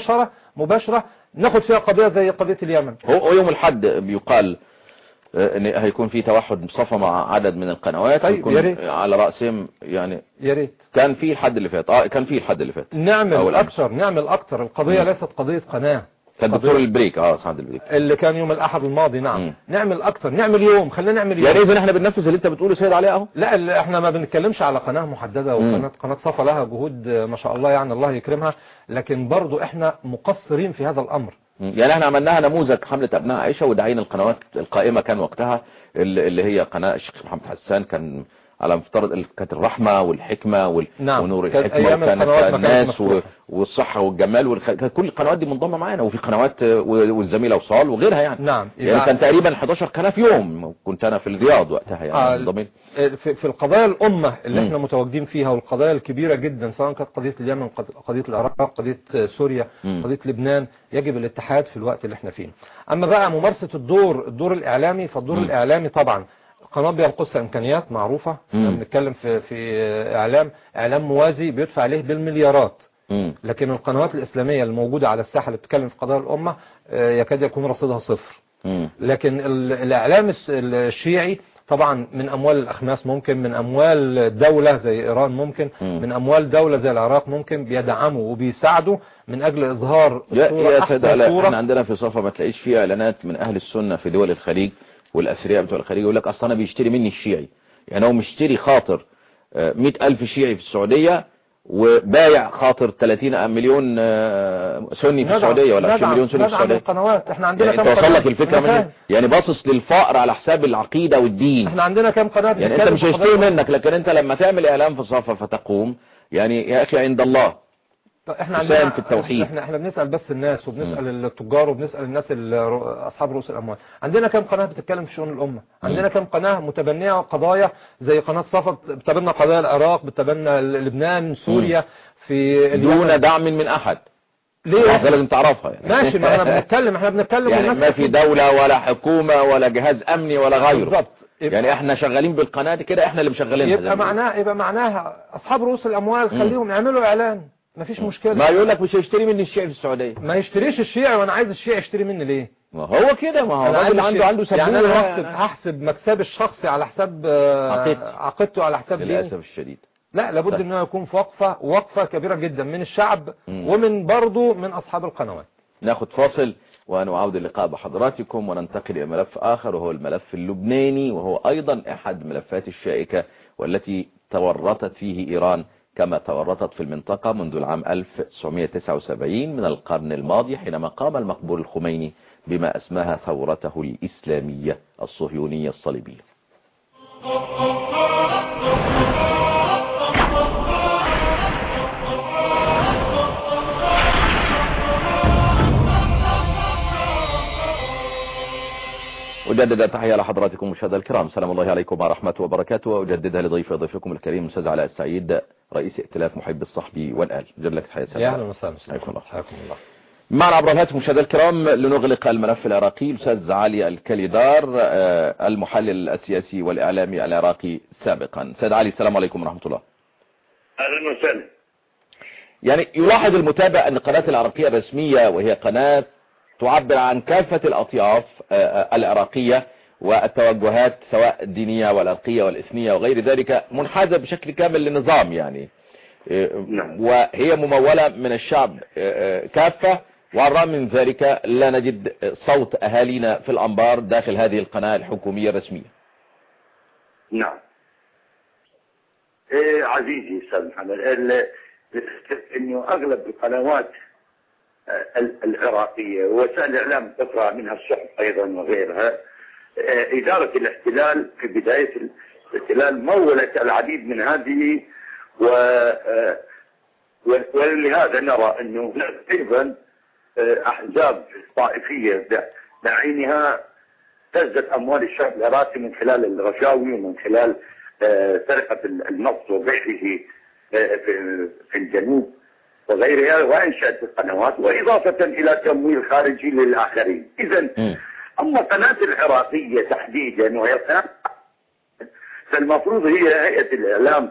مباشرة ناخد فيها قضية زي قضية اليمن. هو يوم الحد بيقال ان هيكون في توحد مصفى مع عدد من القنوات. طيب يا ريت على رأسهم يعني يا ريت. كان في الحد اللي فات نعمل اكتر. القضية ليست قضية قناة. كان دكتور البريك سعد البريك اللي كان يوم الاحد الماضي. نعم. نعمل اكتر، نعمل يوم، خلينا نعمل يوم. يعني اذا احنا بننفذ اللي انت بتقوله سيد علي اهو. لا، احنا ما بنتكلمش على قناة محددة، وقناة صفا لها جهود ما شاء الله، يعني الله يكرمها، لكن برضو احنا مقصرين في هذا الامر. يعني احنا عملناها نموذج حملة ابناء عائشة، ودعينا القنوات القائمة كان وقتها اللي هي قناة الشيخ محمد حسان، كان على مفترض كانت الرحمة والحكمة نعم. ونور الحكمة، وكانت الناس والصحة والجمال كانت كل القنوات دي منضمة معانا، وفي قنوات والزميلة وصال وغيرها يعني. نعم. يعني كان تقريبا 11 قناة في يوم، كنت انا في الرياض وقتها يعني منضمين في القضايا الأمة اللي احنا متواجدين فيها، والقضايا الكبيرة جدا، سواء كانت قضية اليمن، قضية العراق، قضية سوريا، قضية لبنان، يجب الاتحاد في الوقت اللي احنا فيه. اما بقى ممارسة الدور الاعلامي، فالدور الاعلامي طبعا قناة بينقصها امكانيات معروفة. بنتكلم في اعلام موازي بيدفع عليه بالمليارات، لكن القنوات الاسلامية الموجودة على الساحة اللي بتتكلم في قضايا الامة يكاد يكون رصيدها صفر. لكن الاعلام الشيعي طبعا من اموال الاخماس، ممكن من اموال دولة زي ايران، ممكن من اموال دولة زي العراق، ممكن بيدعموا وبيساعدوا من اجل اظهار يا سيد علاء، احنا عندنا في صفا ما تلاقيش فيه اعلانات من اهل السنة في دول الخليج والاثرياء بتوع الخليج يقول لك اصل انا بيشتري مني الشيعي. يعني هو مشتري خاطر 100,000 شيعي في السعودية، وبايع خاطر 30 مليون سني في السعودية، ولا 20 مليون سني في السعودية. القنوات احنا عندنا يعني انت وصل لك الفكرة من يعني باصص للفقر على حساب العقيدة والدين. احنا عندنا كام قناة يعني انت مش هيشتري منك، لكن انت لما تعمل اعلان في صفا فتقوم، يعني يا اخي عند الله احنا عندنا في التوحيد. احنا بنسأل بس الناس، وبنسأل التجار، وبنسأل الناس اصحاب رؤوس الاموال. عندنا كام قناة بتتكلم في شؤون الامة؟ عندنا كام قناة متبنية قضايا زي قناة صفا بتتبنى قضايا العراق، بتتبنى لبنان، سوريا، في دون دعم من احد. ليه؟ لازم تعرفها يعني. ماشي، ما احنا بنتكلم يعني ما في دولة ولا حكومة ولا جهاز امني ولا غيره. بالظبط. يعني احنا شغالين بالقناة دي كده، احنا اللي مشغلينها. يبقى معناها اصحاب رؤوس الاموال خليهم يعملوا اعلان، مفيش مشكلة. ما يقول لك مش هيشتري مني الشيعي في السعودية. ما يشتريش الشيعي، وانا عايز الشيعي يشتري مني ليه؟ ما هو كده، ما هو الراجل عنده سبوبة. يعني انا هحسب مكسبي الشخصي على حساب عقيدته، على حساب ديني. للاسف الشديد. لا، لابد انه يكون في وقفة كبيرة جدا من الشعب ومن برضو من اصحاب القنوات. ناخد فاصل ونعود اللقاء بحضراتكم، وننتقل الى ملف اخر، وهو الملف اللبناني، وهو ايضا احد ملفات الشائكة والتي تورطت فيه ايران كما تورطت في المنطقة منذ العام 1979 من القرن الماضي، حينما قام المقبول الخميني بما اسماها ثورته الإسلامية الصهيونية الصليبية. أجدد التحية لحضراتكم مشاهدي الكرام، سلام الله عليكم ورحمته وبركاته، وأجددها ضيفكم الكريم الأستاذ علاء السعيد رئيس ائتلاف محب الصحب والآل. جزاك لك تحية. يا أهلا وسهلا. حياكم الله. معنا عبر الهاتف مشاهدي الكرام لنغلق الملف العراقي الأستاذ علي الكليدار المحلل السياسي والإعلامي العراقي سابقا. أستاذ علي السلام عليكم ورحمة الله. أهلا وسهلا. يعني يلاحظ المتابع أن القناة العراقية الرسمية وهي قناة تعبر عن كافة الأطياف العراقية والتوجهات سواء الدينية والعرقية والإثنية وغير ذلك منحازة بشكل كامل للنظام يعني، وهي ممولة من الشعب كافة، وعلى الرغم من ذلك لا نجد صوت أهالينا في الأنبار داخل هذه القناة الحكومية الرسمية. نعم عزيزي أستاذ محمد، انه اغلب القنوات العراقية ووسائل الاعلام اخرى منها الصحف ايضا وغيرها، ادارة الاحتلال في بداية الاحتلال مولت العديد من هذه ولهذا نرى انه ايضا احزاب طائفية بعينها تزت اموال الشعب العراقي من خلال الرشاوي ومن خلال سرقة النفط وبيعه في الجنوب وغيرها، وانشأت القنوات واضافة الى تمويل خارجي للاخرين. اذا اما قناة العراقية تحديدا وهي قناة فالمفروض هي هيئة الاعلام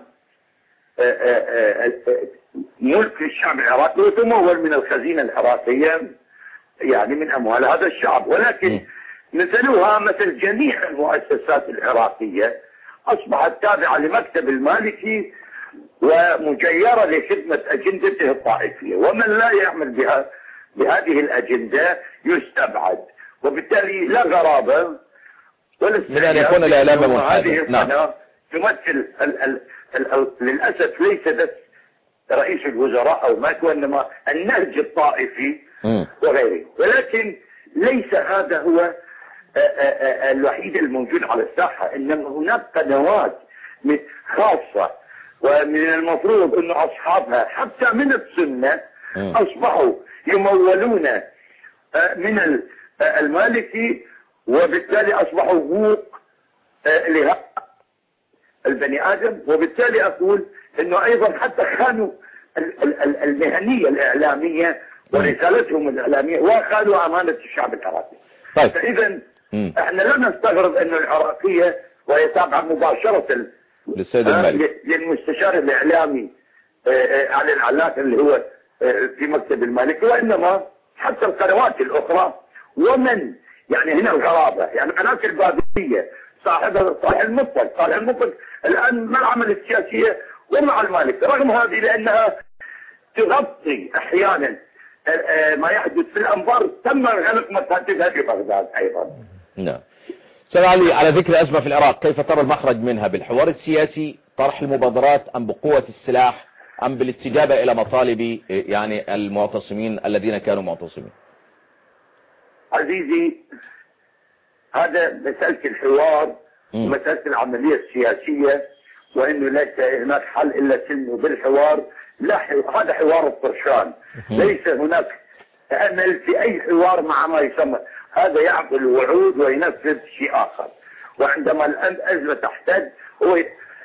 ملك للشعب العراقي وتمول من الخزينة العراقية يعني من اموال هذا الشعب، ولكن مثلها مثل جميع المؤسسات العراقية اصبحت تابعة لمكتب المالكي ومجيرة لخدمة أجندته الطائفية، ومن لا يعمل بهذه الأجندة يستبعد، وبالتالي لا غرابة ولا من أن يكون الإعلام منحازا. نعم. تمثل للأسف ليس بس رئيس الوزراء أو ما وإنما النهج الطائفي وغيره، ولكن ليس هذا هو الوحيد الموجود على الساحة، إنما هناك قنوات خاصة ومن المفروض انه اصحابها حتى من السنة اصبحوا يمولون من المالكي، وبالتالي اصبحوا بوق لهذا البني ادم، وبالتالي اقول انه ايضا حتى خانوا المهنية الاعلامية ورسالتهم الاعلامية وخانوا امانة الشعب العراقي. طيب. فاذا احنا لا نستغرب انه العراقية وهي تابعة مباشرة للسيد المالك للمستشار الإعلامي علي العلاق اللي هو في مكتب المالك، وإنما حتى القنوات الأخرى ومن يعني هنا الغرابة، يعني قناة البابية صاحب المطلق الآن ما العمل السياسية ومع المالك، رغم هذه لأنها تغطي أحيانا ما يحدث في الأنبار تم غلق مكاتبها في بغداد أيضا. نعم. أستاذ علي، على ذكر أزمة في العراق، كيف ترى المخرج منها؟ بالحوار السياسي، طرح المبادرات، أم بقوة السلاح، أم بالاستجابة إلى مطالب يعني المعتصمين الذين كانوا معتصمين؟ عزيزي، هذا مسألة الحوار ومسألة العملية السياسية، وإنه ليس هناك حل إلا سلم بالحوار. لا، هذا حوار الطرشان، ليس هناك أمل في أي حوار مع ما يسمى، هذا يعطي الوعود وينفذ شيء آخر، وعندما الأزمة تحتاج هو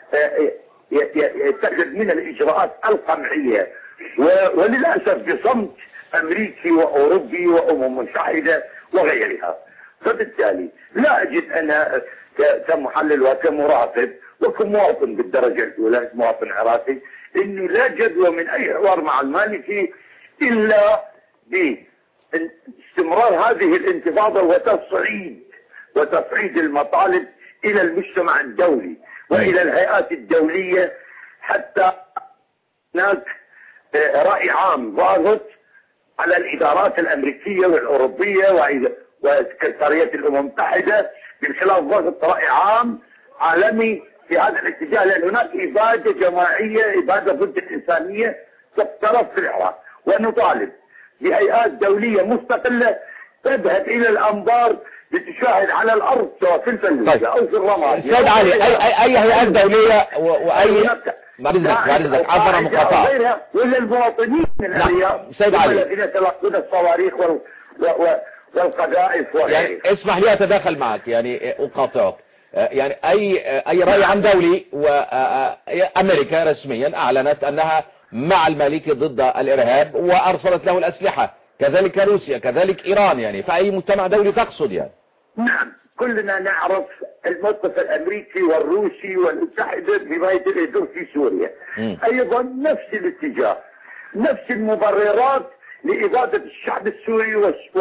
يتخذ من الإجراءات القمعية، وللأسف بصمت أمريكي وأوروبي وأمم متحدة وغيرها. فبالتالي لا أجد أنا كمحلل وكمراقب وكمواطن بالدرجة الأولى مواطن عراقي إنه لا جدوى من أي حوار مع المالكي إلا باستمرار هذه الانتفاضة وتصعيد المطالب إلى المجتمع الدولي وإلى الهيئات الدولية، حتى هناك رأي عام ضاغط على الإدارات الأمريكية والأوروبية وسكرتارية الأمم المتحدة من خلال ضغط رأي عام عالمي في هذا الاتجاه، لأن هناك إبادة جماعية، إبادة ضد الإنسانية تقترب في العراق، ونطالب بهيئات دولية مستقلة تذهب إلى الأنبار لتشاهد على الأرض سواء في الفلوجة أو في الرماد. سيد علي، أي هيئات دولية وأي معرضك عبر مقاطعة ولا المواطنين من الأرياف سيد علي الذين يتلقون الصواريخ والقذائف وغيرها. يعني اسمح لي أتداخل معك، يعني أقاطعك. يعني أي رأي عام دولي، وأمريكا رسميا أعلنت أنها مع المالكي ضد الإرهاب وأرسلت له الأسلحة، كذلك روسيا، كذلك إيران، يعني فأي مجتمع دولي تقصد يعني؟ نعم، كلنا نعرف الموقف الأمريكي والروسي والمتحدة بما يدور في سوريا. أيضا نفس الاتجاه، نفس المبررات لإبادة الشعب السوري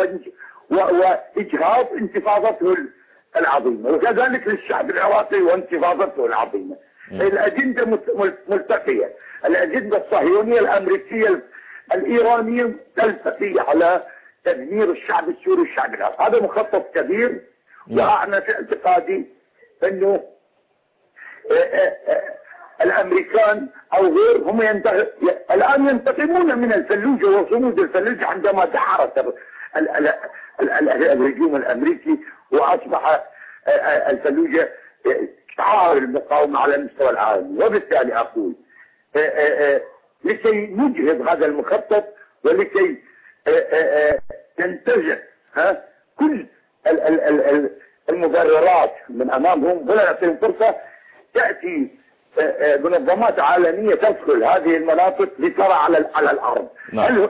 وإجهاض انتفاضته العظيمة، وكذلك للشعب العراقي وانتفاضته العظيمة. الأجندة ملتقية، الأجندة الصهيونية الأمريكية الإيرانية تلتقي على تدمير الشعب السوري والشعب العراقي. هذا مخطط كبير، وأنا في اعتقادي أنه الأمريكان أو غيرهم الآن ينتقمون من الفلوجة وصمود الفلوجة عندما دحرت الهجوم الأمريكي، وأصبح الفلوجة شعار المقاومة على المستوى العالمي. وبالتالي أقول لكي نجهض هذا المخطط ولكي تنتزع كل المبررات من أمامهم ولا نعطيهم فرصة، تأتي منظمات عالمية تدخل هذه المناطق لترى على الأرض. نعم.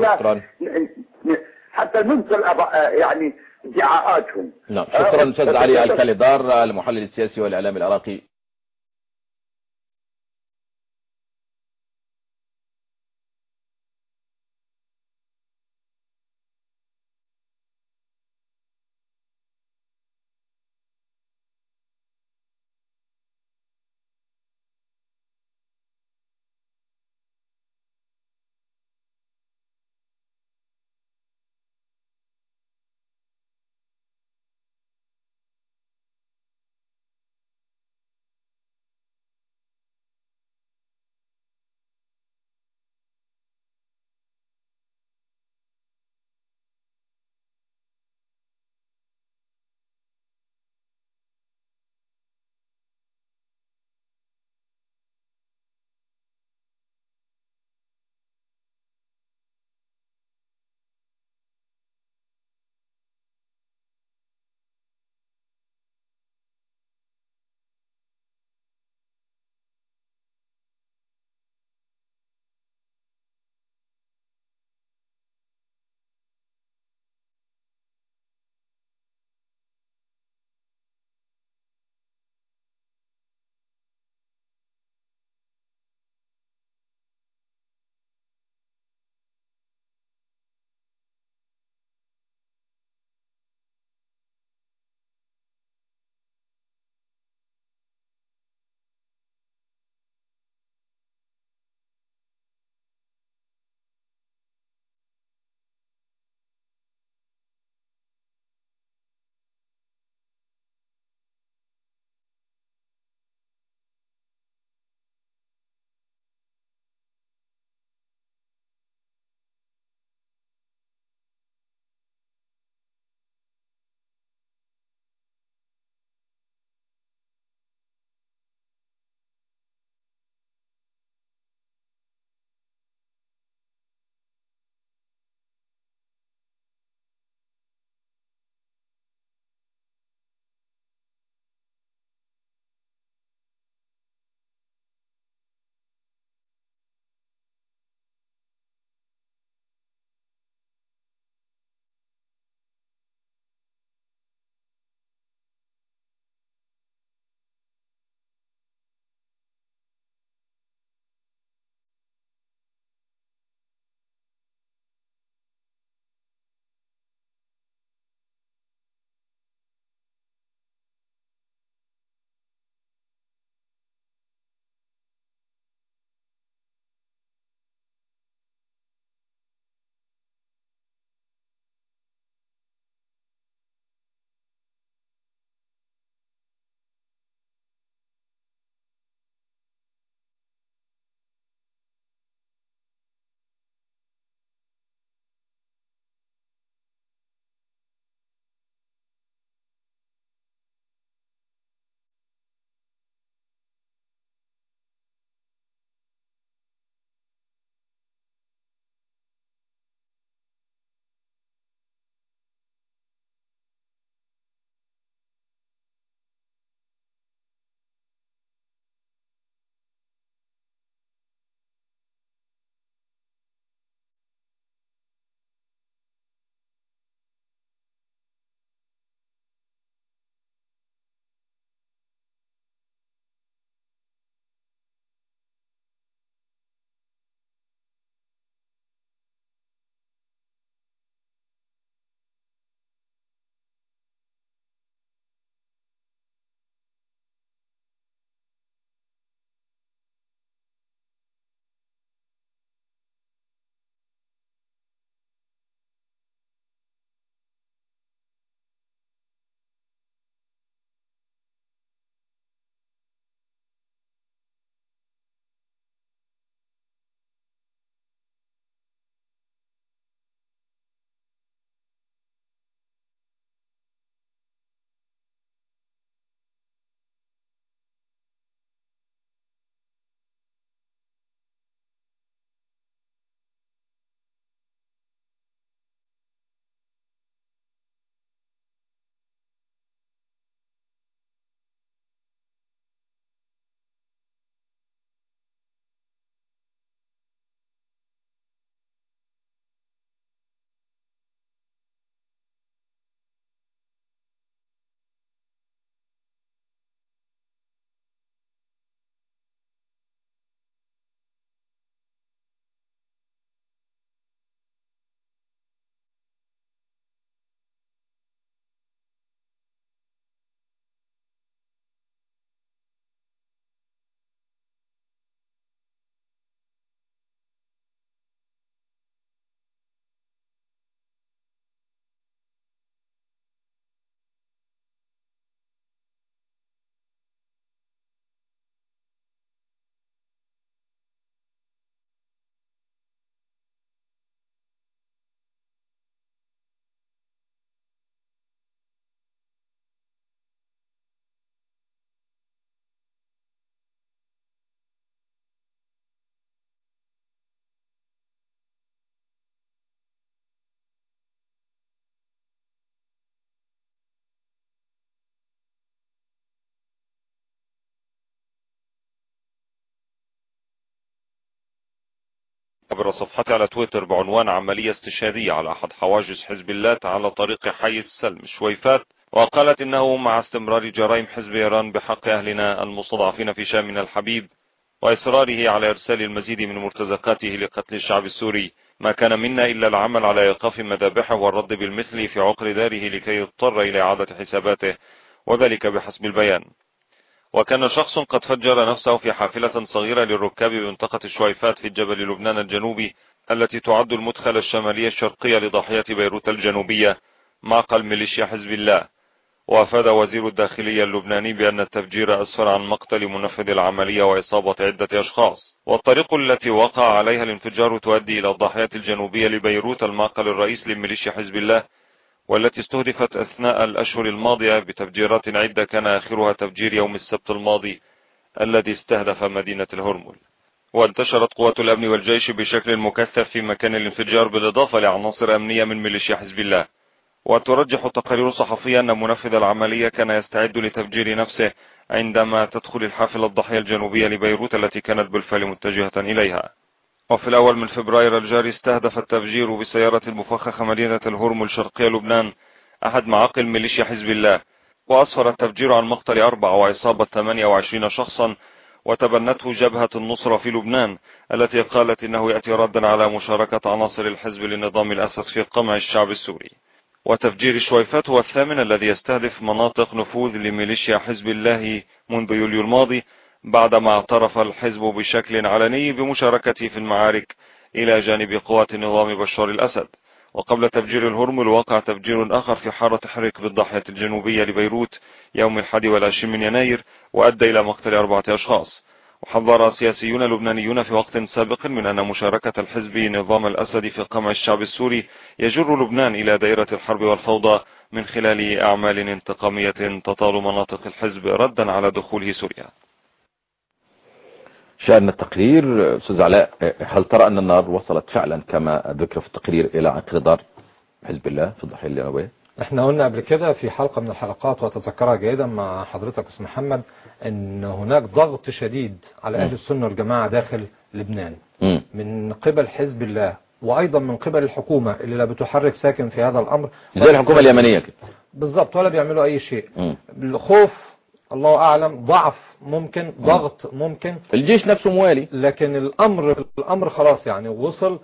حتى ننقل يعني ادعاءاتهم. نعم، شكرا أستاذ علي الكاليدار، المحلل السياسي والإعلامي العراقي. عبر صفحته على تويتر بعنوان عملية استشهادية على أحد حواجز حزب الله على طريق حي السلم شويفات، وقالت إنه مع استمرار جرائم حزب إيران بحق أهلنا المستضعفين في شامنا الحبيب وإصراره على إرسال المزيد من مرتزقاته لقتل الشعب السوري، ما كان منا إلا العمل على إيقاف مذابحه والرد بالمثل في عقر داره لكي يضطر إلى إعادة حساباته، وذلك بحسب البيان. وكان شخص قد فجر نفسه في حافلة صغيرة للركاب بمنطقة الشويفات في جبل لبنان الجنوبي التي تعد المدخل الشمالي الشرقي لضاحية بيروت الجنوبية معقل ميليشيا حزب الله. وأفاد وزير الداخلية اللبناني بأن التفجير أسفر عن مقتل منفذ العملية وإصابة عدة أشخاص، والطريق التي وقع عليها الانفجار تؤدي إلى الضاحية الجنوبية لبيروت المعقل الرئيس لميليشيا حزب الله، والتي استهدفت أثناء الأشهر الماضية بتفجيرات عدة كان آخرها تفجير يوم السبت الماضي الذي استهدف مدينة الهرمل. وانتشرت قوات الأمن والجيش بشكل مكثف في مكان الانفجار بالإضافة لعناصر أمنية من ميليشيا حزب الله. وترجح تقارير صحفية أن منفذ العملية كان يستعد لتفجير نفسه عندما تدخل الحافلة الضاحية الجنوبية لبيروت التي كانت بالفعل متجهة إليها. وفي الأول من فبراير الجاري استهدف التفجير بسيارة المفخخة مدينة الهرمل شرقي لبنان أحد معاقل ميليشيا حزب الله، وأسفر التفجير عن مقتل 4 وإصابة 28 شخصا، وتبنته جبهة النصرة في لبنان التي قالت إنه يأتي ردا على مشاركة عناصر الحزب لنظام الأسد في قمع الشعب السوري. وتفجير الشويفات هو الثامن الذي يستهدف مناطق نفوذ لميليشيا حزب الله منذ يوليو الماضي، بعدما اعترف الحزب بشكل علني بمشاركته في المعارك إلى جانب قوات النظام بشار الأسد. وقبل تفجير الهرمل وقع تفجير آخر في حارة حرك بالضاحية الجنوبية لبيروت يوم 21 من يناير وأدى إلى مقتل 4 أشخاص. وحذر سياسيون لبنانيون في وقت سابق من أن مشاركة الحزب نظام الأسد في قمع الشعب السوري يجر لبنان إلى دائرة الحرب والفوضى من خلال أعمال انتقامية تطال مناطق الحزب ردا على دخوله سوريا. شأن التقرير أستاذ علاء، هل ترى أن النار وصلت فعلا كما ذكر في التقرير إلى عقر دار حزب الله في الضاحية الجنوبية؟ احنا قلنا قبل كده في حلقة من الحلقات وتذكرها جيدا مع حضرتك أستاذ محمد ان هناك ضغط شديد على أهل السنة والجماعة داخل لبنان من قبل حزب الله وأيضا من قبل الحكومة اللي لا بتحرك ساكن في هذا الأمر زي الحكومة اليمنية كده بالضبط، ولا بيعملوا أي شيء. الخوف الله أعلم، ضعف ممكن، ضغط ممكن، الجيش نفسه موالي، لكن الأمر خلاص يعني وصل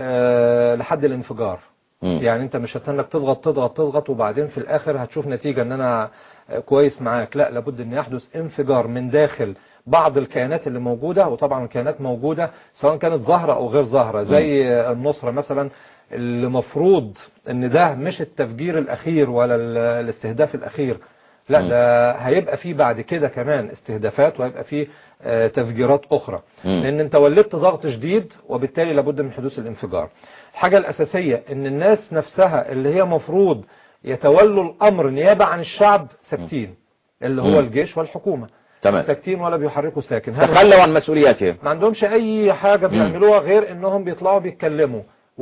لحد الانفجار. يعني انت مش هتنك تضغط وبعدين في الآخر هتشوف نتيجة ان انا كويس معاك، لا، لابد ان يحدث انفجار من داخل بعض الكيانات اللي موجودة. وطبعا الكيانات موجودة سواء كانت ظاهرة او غير ظاهرة، زي النصرة مثلا اللي مفروض ان ده مش التفجير الاخير ولا الاستهداف الاخير، لا، ده هيبقى فيه بعد كده كمان استهدافات وهيبقى فيه تفجيرات اخرى، لان انت ولدت ضغط شديد وبالتالي لابد من حدوث الانفجار. الحاجة الاساسية ان الناس نفسها اللي هي مفروض يتولوا الامر نيابة عن الشعب ساكتين، اللي هو الجيش والحكومة ساكتين ولا بيحركوا ساكن، تخلوا عن مسؤولياتهم، ما عندهمش اي حاجة بيعملوها غير انهم بيطلعوا بيتكلموا،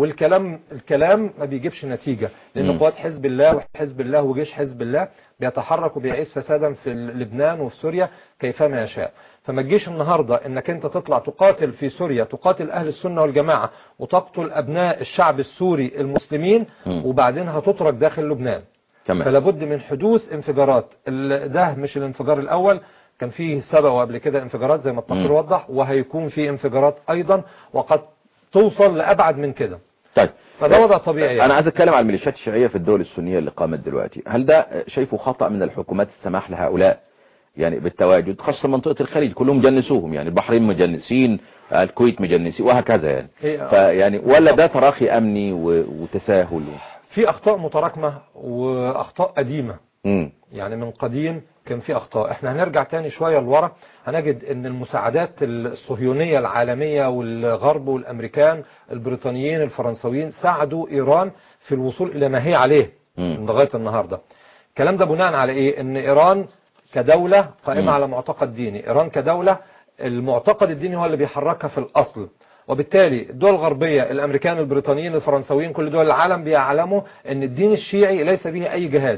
والكلام ما بيجيبش نتيجة، لان قوات حزب الله وجيش حزب الله بيتحرك وبيعيش فسادا في لبنان وفي سوريا كيفما يشاء. فما تجيش النهاردة انك انت تطلع تقاتل في سوريا، تقاتل اهل السنة والجماعة وتقتل ابناء الشعب السوري المسلمين، وبعدين هتترك داخل لبنان. فلا بد من حدوث انفجارات. ده مش الانفجار الاول، كان فيه سبق قبل كده انفجارات زي ما التقرير وضح، وهيكون فيه انفجارات ايضا وقد توصل لابعد من كده. طيب، فده وضع طبيعي يعني. انا عايز اتكلم عن الميليشيات الشيعية في الدول السنية اللي قامت دلوقتي. هل ده شايفه خطأ من الحكومات السماح لهؤلاء يعني بالتواجد، خاصة منطقة الخليج كلهم جنسوهم، يعني البحرين مجنسين، الكويت مجنسين وهكذا يعني، فيعني ولا ده تراخي امني وتساهل؟ في اخطاء متراكمة واخطاء قديمة، يعني من قديم كان في اخطاء. احنا هنرجع تاني شوية لورا، هنجد ان المساعدات الصهيونية العالمية والغرب والامريكان البريطانيين الفرنسويين ساعدوا ايران في الوصول الى ما هي عليه لغاية النهاردة. الكلام ده بناء على ايه؟ ان ايران كدولة قائمة على معتقد ديني، ايران كدولة المعتقد الديني هو اللي بيحركها في الاصل، وبالتالي الدول الغربية الامريكان البريطانيين الفرنسويين كل دول العالم بيعلموا ان الدين الشيعي ليس به اي جهاد،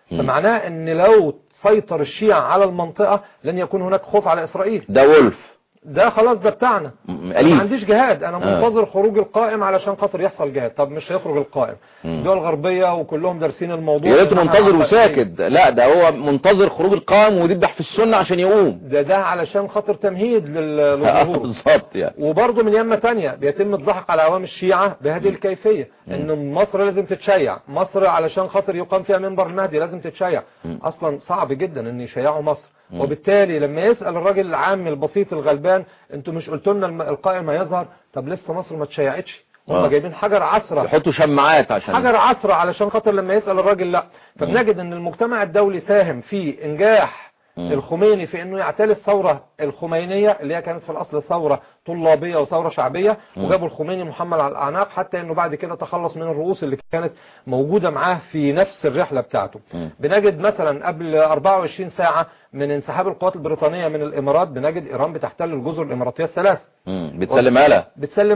فمعناه ان لو سيطر الشيعة على المنطقة لن يكون هناك خوف على اسرائيل. ده وولف ده خلاص ده بتاعنا. انا ما عنديش جهاد، انا منتظر خروج القائم علشان خاطر يحصل جهاد. طب مش هيخرج القائم. دول غربية وكلهم دارسين الموضوع. يا ريت منتظر وساكت، لا ده هو منتظر خروج القائم ويذبح في السنة عشان يقوم. ده علشان خاطر تمهيد للظهور. بالظبط يعني. وبرضه من يمة تانية بيتم الضحك على عوام الشيعة بهذه الكيفية، ان مصر لازم تتشيع، مصر علشان خاطر يقام فيها منبر المهدي لازم تتشيع. اصلا صعب جدا ان يشيعوا مصر. وبالتالي لما يسأل الراجل العام البسيط الغلبان انتوا مش قلتوا لنا القائم هيظهر؟ طب لسه مصر ما تشيعتش. هم جايبين حجر عسرة، يحطوا شماعات عشان حجر عسرة علشان خاطر لما يسأل الراجل لا. فبنجد ان المجتمع الدولي ساهم في انجاح الخميني في انه يعتلي الثورة الخمينية اللي هي كانت في الاصل ثورة طلابية وثورة شعبية، وجابوا الخميني محمل على الاعناق، حتى انه بعد كده تخلص من الرؤوس اللي كانت موجودة معاه في نفس الرحلة بتاعته. بنجد مثلا قبل 24 ساعة من انسحاب القوات البريطانية من الامارات، بنجد ايران بتحتل الجزر الاماراتية الثلاث. بتسلمها لها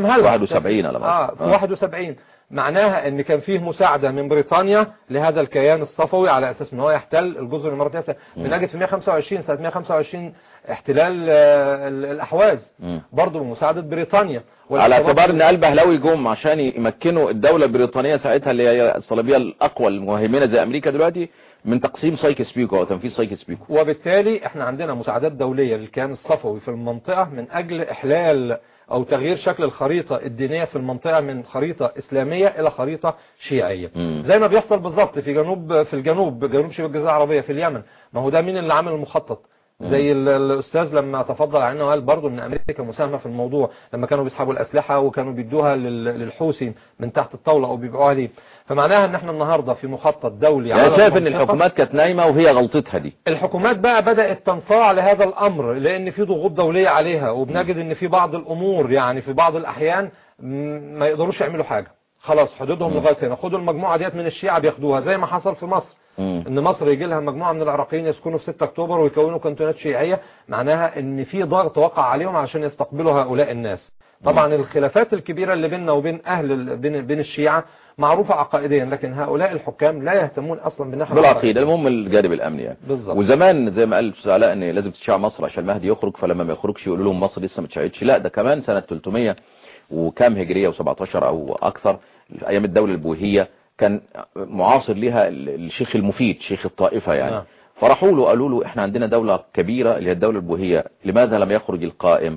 71 على بعض. في 71 معناها ان كان فيه مساعدة من بريطانيا لهذا الكيان الصفوي على اساس ان هو يحتل الجزر الاماراتية. بنجد في 125 سنة 125 احتلال الاحواز برضو بمساعدة بريطانيا، على اعتبار ان قلب اهلاوي جم عشان يمكنوا الدولة البريطانية ساعتها اللي هي الصليبية الاقوى المهيمنة زي امريكا دلوقتي من تقسيم سايكس بيكو او تنفيذ سايكس بيكو. وبالتالي احنا عندنا مساعدات دولية للكيان الصفوي في المنطقة من اجل احلال او تغيير شكل الخريطة الدينية في المنطقة من خريطة اسلامية الى خريطة شيعية. زي ما بيحصل بالظبط في جنوب شبه الجزيرة العربية في اليمن. ما هو ده مين اللي عامل المخطط؟ زي الاستاذ لما تفضل عنه وقال برضه ان امريكا مساهمه في الموضوع، لما كانوا بيسحبوا الاسلحه وكانوا بيدوها للحوثي من تحت الطاوله او بيبيعوها ليه. فمعناها ان احنا النهارده في مخطط دولي. يعني شايف ان الحكومات كانت نايمه وهي غلطتها دي. الحكومات بقى بدات تنصاع لهذا الامر لان في ضغوط دوليه عليها، وبنجد ان في بعض الامور يعني في بعض الاحيان ما يقدروش يعملوا حاجه. خلاص حدودهم لغايه هنا، خدوا المجموعه ديت من الشيعة بياخدوها زي ما حصل في مصر. ان مصر يجي لها مجموعة من العراقيين يسكنوا في 6 اكتوبر ويكونوا كانتونات شيعية، معناها ان في ضغط وقع عليهم علشان يستقبلوا هؤلاء الناس. طبعا الخلافات الكبيرة اللي بيننا وبين بين الشيعة معروفة عقائديا، لكن هؤلاء الحكام لا يهتمون اصلا بالناحية بالعقيدة، المهم الجانب الامني يعني. بالظبط. وزمان زي ما قال الاستاذ علاء ان لازم تشيع مصر عشان المهدي يخرج، فلما ما يخرجش يقولوا لهم مصر لسه ما اتشيعتش. لا ده كمان سنة 300 وكام هجرية و17 او اكثر ايام الدولة البويهية كان معاصر لها الشيخ المفيد شيخ الطائفة يعني. فرحوا له قالوا له احنا عندنا دولة كبيرة اللي هي الدولة البويهية، لماذا لم يخرج القائم؟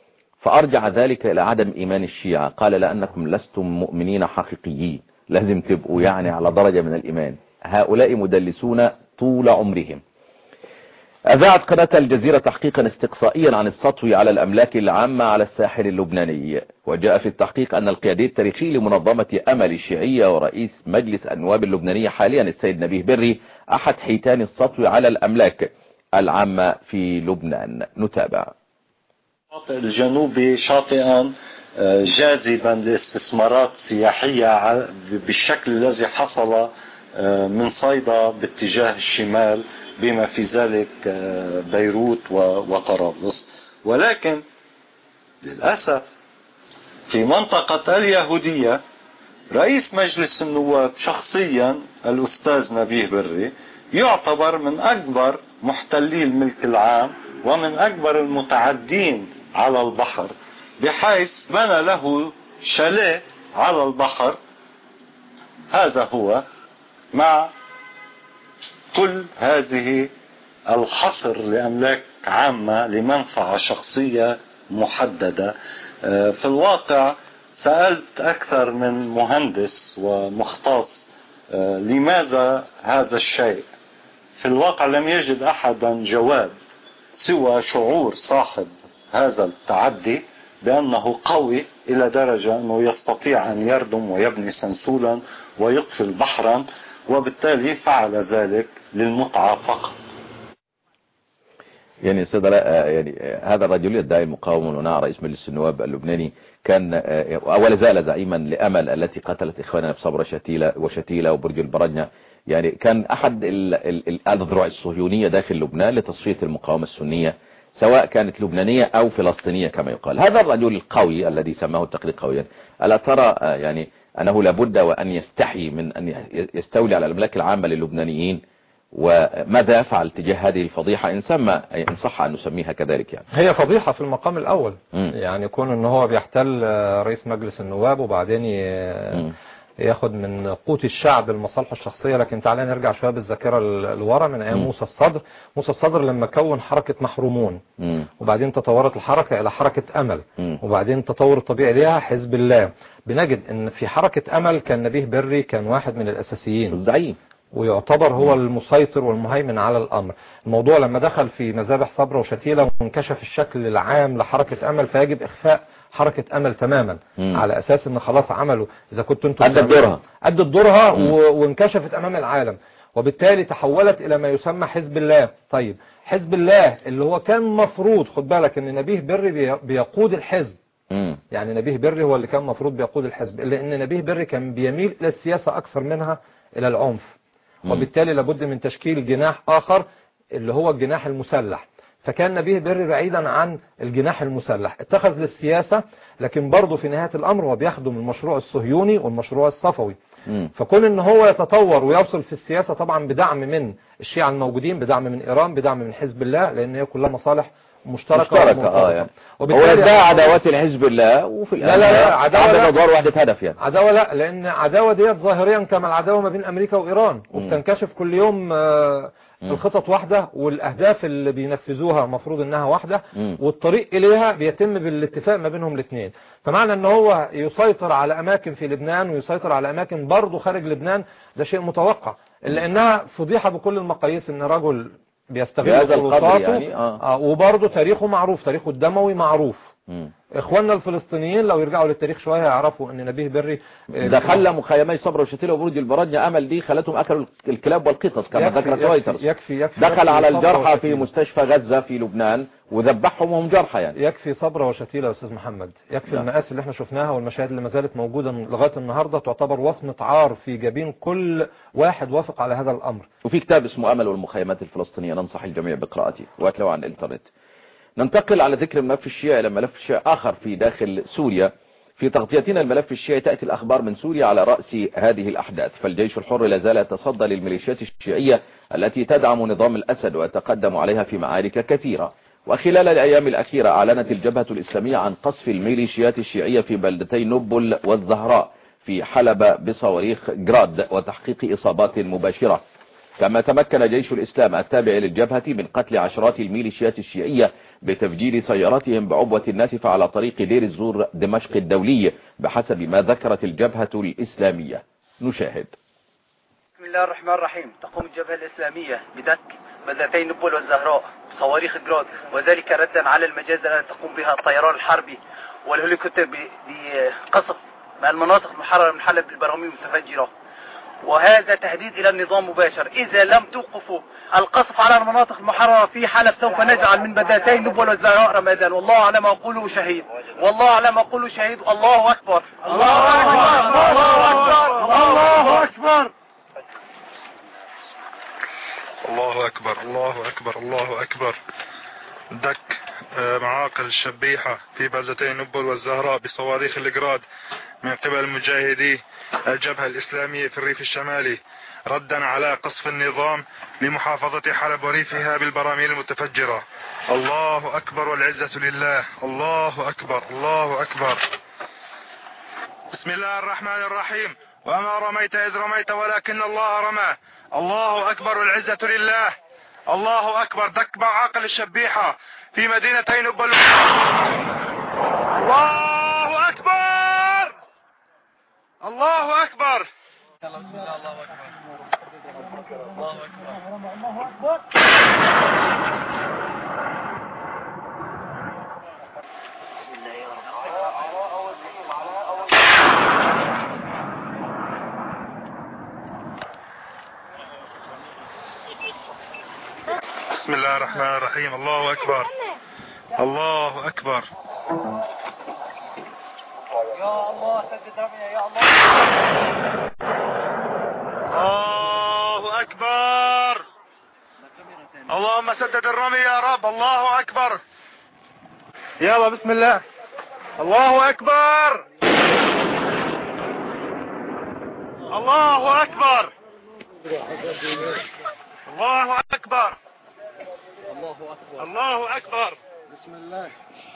فارجع ذلك الى عدم ايمان الشيعة. قال لانكم لستم مؤمنين حقيقيين، لازم تبقوا يعني على درجة من الايمان. هؤلاء مدلسون طول عمرهم. اذاعت قناة الجزيرة تحقيقا استقصائيا عن السطو على الاملاك العامة على الساحل اللبناني، وجاء في التحقيق ان القيادي التاريخي لمنظمة امل الشيعية ورئيس مجلس النواب اللبناني حاليا السيد نبيه بري احد حيتان السطو على الاملاك العامة في لبنان. نتابع. الشاطئ الجنوبي شاطئا جاذبا لاستثمارات سياحية بالشكل الذي حصل من صيدا باتجاه الشمال بما في ذلك بيروت وطرابلس. ولكن للأسف في منطقة اليهودية رئيس مجلس النواب شخصيا الأستاذ نبيه بري يعتبر من أكبر محتلي الملك العام ومن أكبر المتعدين على البحر، بحيث بنى له شاليه على البحر. هذا هو مع كل هذه الحصر لأملاك عامة لمنفعة شخصية محددة. في الواقع سألت أكثر من مهندس ومختص لماذا هذا الشيء. في الواقع لم يجد أحدا جواب سوى شعور صاحب هذا التعدي بأنه قوي إلى درجة أنه يستطيع أن يردم ويبني سنسولا ويقفل بحرا، وبالتالي فعل ذلك للمتعة فقط. يعني استاذ علاء، يعني هذا الرجل يدعي المقاومة المناع رئيس مجلس النواب اللبناني كان أول زال زعيما لأمل التي قتلت إخواننا في صبرا وشتيلة وبرج البرجنة. يعني كان أحد الأذرع الصهيونية داخل لبنان لتصفية المقاومة السنية سواء كانت لبنانية أو فلسطينية كما يقال. هذا الرجل القوي الذي سماه التقرير قويا، ألا ترى يعني أنه لابد وأن يستحي من أن يستولي على الأملاك العامة للبنانيين وماذا يفعل تجاه هذه الفضيحة إن صح أن نسميها كذلك يعني؟ هي فضيحة في المقام الأول. يعني يكون ان هو بيحتل رئيس مجلس النواب وبعدين ياخد من قوت الشعب المصالح الشخصية. لكن تعالى نرجع شوية بالذاكرة لورا من ايام موسى الصدر. موسى الصدر لما كون حركة محرومون وبعدين تطورت الحركة الى حركة امل وبعدين تطور الطبيعي ليها حزب الله، بنجد ان في حركة امل كان نبيه بري كان واحد من الاساسيين الزعيم ويعتبر هو المسيطر والمهيمن على الأمر. الموضوع لما دخل في مذابح صبرا وشتيلة وانكشف الشكل العام لحركة أمل فيجب إخفاء حركة أمل تماما على أساس أن خلاص عملوا إذا كنتوا أنتم أدت دورها وانكشفت أمام العالم، وبالتالي تحولت إلى ما يسمى حزب الله. طيب حزب الله اللي هو كان مفروض، خد بالك أن نبيه بري بيقود الحزب، يعني نبيه بري هو اللي كان مفروض بيقود الحزب، إلا أن نبيه بري كان بيميل إلى السياسة أكثر منها إلى العنف، وبالتالي لابد من تشكيل جناح آخر اللي هو الجناح المسلح. فكان نبيه بري بعيدا عن الجناح المسلح، اتخذ للسياسة لكن برضه في نهاية الأمر هو بيخدم المشروع الصهيوني والمشروع الصفوي. فكون ان هو يتطور ويوصل في السياسة طبعا بدعم من الشيعة الموجودين، بدعم من إيران، بدعم من حزب الله، لأن هي كلها مصالح مشتركة يعني. وبالتالي ده عداوات الحزب الله وفي لا عداوة ادوار وحدة هدف يعني. عداوة لا، لان عداوة ديت ظاهريا كما العداوة ما بين امريكا وايران وبتنكشف كل يوم. الخطط واحدة والاهداف اللي بينفذوها مفروض انها واحدة والطريق اليها بيتم بالاتفاق ما بينهم الاثنين. فمعنى ان هو يسيطر على اماكن في لبنان ويسيطر على اماكن برضه خارج لبنان ده شيء متوقع، الا انها فضيحة بكل المقاييس ان رجل بيستغل سلطاته يعني. وبرضه تاريخه معروف، تاريخه الدموي معروف. اخواننا الفلسطينيين لو يرجعوا للتاريخ شوية يعرفوا ان نبيه بري ده خلى مخيمي صبرا وشتيلة وبرج البرادنة امل دي خلتهم اكلوا الكلاب والقطط كما ذكرت رويترز. يكفي دخل على الجرحى في مستشفى غزة في لبنان وذبحهم وهم جرحى يعني. يكفي صبرا وشتيلة يا استاذ محمد، يكفي المآسي اللي احنا شفناها والمشاهد اللي ما زالت موجودة لغاية النهاردة تعتبر وصمة عار في جبين كل واحد وافق على هذا الامر. وفي كتاب اسمه امل والمخيمات الفلسطينية ننصح الجميع بقراءته واتلوه عن الانترنت. ننتقل على ذكر الملف الشيعي إلى ملف شيعي آخر في داخل سوريا. في تغطيتنا الملف الشيعي تأتي الأخبار من سوريا على رأس هذه الأحداث. فالجيش الحر لا زال يتصدى للميليشيات الشيعية التي تدعم نظام الأسد ويتقدم عليها في معارك كثيرة. وخلال الأيام الأخيرة أعلنت الجبهة الإسلامية عن قصف الميليشيات الشيعية في بلدتي نبل والزهراء في حلب بصواريخ جراد وتحقيق إصابات مباشرة. كما تمكن جيش الإسلام التابع للجبهة من قتل عشرات الميليشيات الشيعية بتفجير سياراتهم بعبوة الناسفة على طريق دير الزور دمشق الدولي بحسب ما ذكرت الجبهة الإسلامية. نشاهد. بسم الله الرحمن الرحيم. تقوم الجبهة الإسلامية بدك بلدتي نبل والزهراء بصواريخ جراد، وذلك ردا على المجازر التي تقوم بها الطيران الحربي والهليكوبتر بقصف المناطق المحررة من حلب بالبراميل المتفجرة، وهذا تهديد إلى النظام مباشر. إذا لم توقفوا القصف على المناطق المحررة في حلب سوف نجعل من بداتين نبل والزهراء رمادان، والله على ما أقوله شهيد، والله على ما أقوله شهيد. الله أكبر، الله أكبر، الله أكبر، الله أكبر، الله أكبر، الله أكبر، الله أكبر. دك معاقل الشبيحة في بلدتين نبل والزهراء بصواريخ الجراد من قبل مجاهدي الجبهة الإسلامية في الريف الشمالي ردا على قصف النظام لمحافظة حلب وريفها بالبراميل المتفجرة. الله أكبر والعزة لله. الله أكبر، الله أكبر. بسم الله الرحمن الرحيم. وما رميت إذ رميت ولكن الله رمى. الله أكبر والعزة لله. الله أكبر. دك معاقل الشبيحة في مدينتي نبل. الله أكبر، الله أكبر. بسم الله الرحمن الرحيم. الله أكبر، الله أكبر. يا الله سدد رمينا يا الله. الله أكبر. اللهم سدد الرمي يا رب. الله أكبر. يلا بسم الله. الله أكبر، الله أكبر، الله أكبر الله أكبر. بسم الله.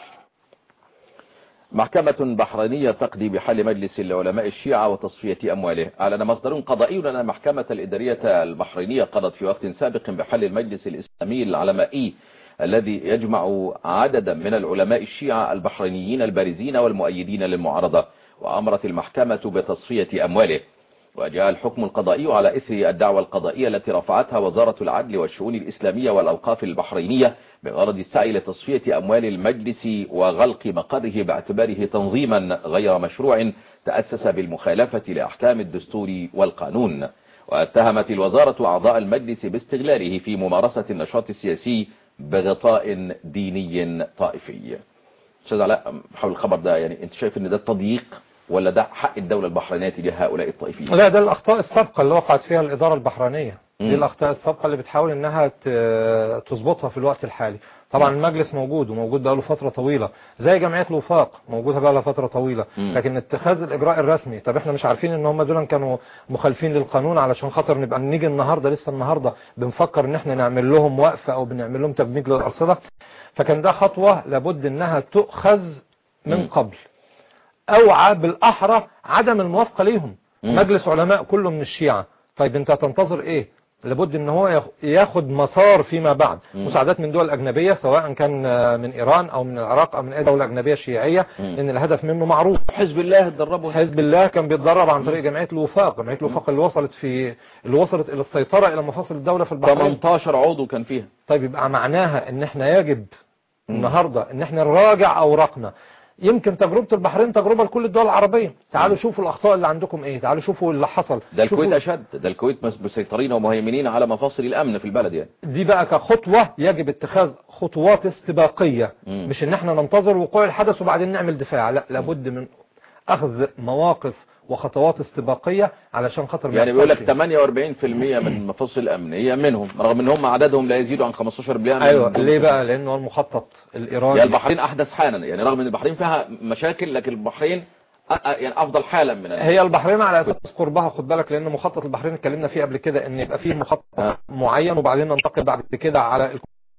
محكمة بحرينية تقضي بحل مجلس العلماء الشيعة وتصفية أمواله. أعلن مصدر قضائي أن المحكمة الإدارية البحرينية قضت في وقت سابق بحل المجلس الإسلامي العلمائي الذي يجمع عددا من العلماء الشيعة البحرينيين البارزين والمؤيدين للمعارضة، وأمرت المحكمة بتصفية أمواله. وجاء الحكم القضائي على إثر الدعوى القضائية التي رفعتها وزارة العدل والشؤون الإسلامية والأوقاف البحرينية بغرض السعي لتصفية أموال المجلس وغلق مقره باعتباره تنظيما غير مشروع تأسس بالمخالفة لأحكام الدستور والقانون. واتهمت الوزارة أعضاء المجلس باستغلاله في ممارسة النشاط السياسي بغطاء ديني طائفي. أستاذ علاء، حول الخبر ده يعني أنت شايف أن ده تضييق ولا ده حق الدولة البحرينية تجاه هؤلاء الطائفيين؟ لا، ده الأخطاء السابقة اللي وقعت فيها الإدارة البحرينية. دي الأخطاء السابقة اللي بتحاول أنها تظبطها في الوقت الحالي. طبعا المجلس موجود وموجود بقاله فترة طويلة، زي جمعية الوفاق موجودة بقالها فترة طويلة، لكن اتخاذ الإجراء الرسمي، طب احنا مش عارفين ان هم دول كانوا مخالفين للقانون علشان خاطر نبقى نيجي النهاردة لسه النهاردة بنفكر ان احنا نعمل لهم وقفة او بنعمل لهم تجميد للأرصدة؟ فكان ده خطوة لابد انها تؤخذ من قبل، اوعى بالاحرى عدم الموافقة ليهم. مجلس علماء كله من الشيعة، طيب انت هتنتظر ايه؟ لابد ان هو ياخد مسار فيما بعد. مساعدات من دول اجنبية سواء كان من ايران او من العراق او من اي دولة اجنبية شيعية، ان الهدف منه معروف. حزب الله اتدربوا، حزب الله كان بيتدرب عن طريق جمعية الوفاق. جمعية الوفاق اللي وصلت الى السيطرة الى مفاصل الدولة في البحرين، 18 عضو كان فيها. طيب يبقى معناها ان احنا يجب النهاردة ان احنا نراجع اوراقنا. يمكن تجربة البحرين تجربة لكل الدول العربية. تعالوا شوفوا الأخطاء اللي عندكم ايه، تعالوا شوفوا اللي حصل. ده الكويت أشد، ده الكويت مسيطرين ومهيمنين على مفاصل الأمن في البلد يعني. دي بقى كخطوة يجب اتخاذ خطوات استباقية، مش ان احنا ننتظر وقوع الحدث وبعدين نعمل دفاع، لا، لابد من أخذ مواقف وخطوات استباقية علشان خاطر يعني بيقول لك 48% من المفاصل الأمنية منهم، رغم ان هم عددهم لا يزيد عن 15%. ايوه، ليه بقى؟ لانه المخطط الإيراني. يعني البحرين أحدث حالا، يعني رغم ان البحرين فيها مشاكل لكن البحرين يعني أفضل حالا من هي البحرين على أساس قربها. خد بالك، لأن مخطط البحرين اتكلمنا فيه قبل كده ان يبقى فيه مخطط معين وبعدين ننتقل بعد كده على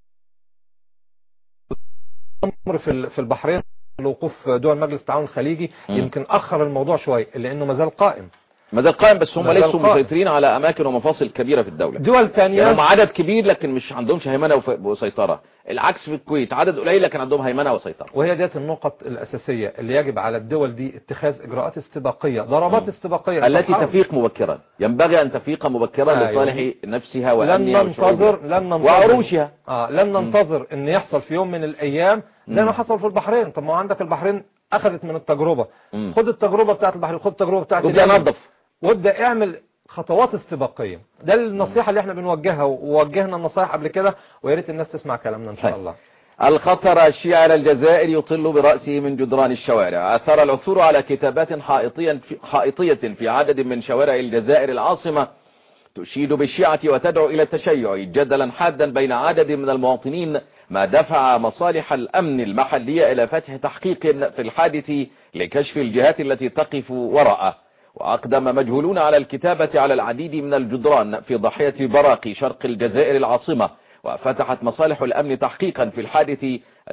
الأمر في البحرين. الوقوف دول مجلس التعاون الخليجي يمكن أخر الموضوع شوية لأنه مازال قائم. بس هم ليسوا مسيطرين على أماكن ومفاصل كبيرة في الدولة. دول تانية يعني هم عدد كبير لكن مش عندهمش هيمنة وسيطرة، العكس في الكويت عدد قليل لكن عندهم هيمنة وسيطرة. وهي ديت النقط الأساسية اللي يجب على الدول دي اتخاذ إجراءات استباقية، ضربات استباقية التي تفيق مبكرا. ينبغي أن تفيق مبكرا لصالح نفسها وأمنها وعروشها. لن ننتظر أن يحصل في يوم من الأيام زي ما حصل في البحرين. طب ما عندك البحرين أخذت من التجربة، خد التجربة بتاعت البحرين، خد التجربة بتاعت وابدأ اعمل خطوات استباقية. ده النصيحة اللي احنا بنوجهها ووجهنا النصائح قبل كده، ويا ريت الناس تسمع كلامنا ان شاء الله. الخطر الشيعي على الجزائر يطل برأسه من جدران الشوارع. أثر العثور على كتابات حائطية في عدد من شوارع الجزائر العاصمة تشيد بالشيعة وتدعو إلى التشيع، جدلا حادا بين عدد من المواطنين، ما دفع مصالح الأمن المحلية إلى فتح تحقيق في الحادث لكشف الجهات التي تقف وراءه. وأقدم مجهولون على الكتابة على العديد من الجدران في ضاحية براقي شرق الجزائر العاصمة، وفتحت مصالح الأمن تحقيقا في الحادث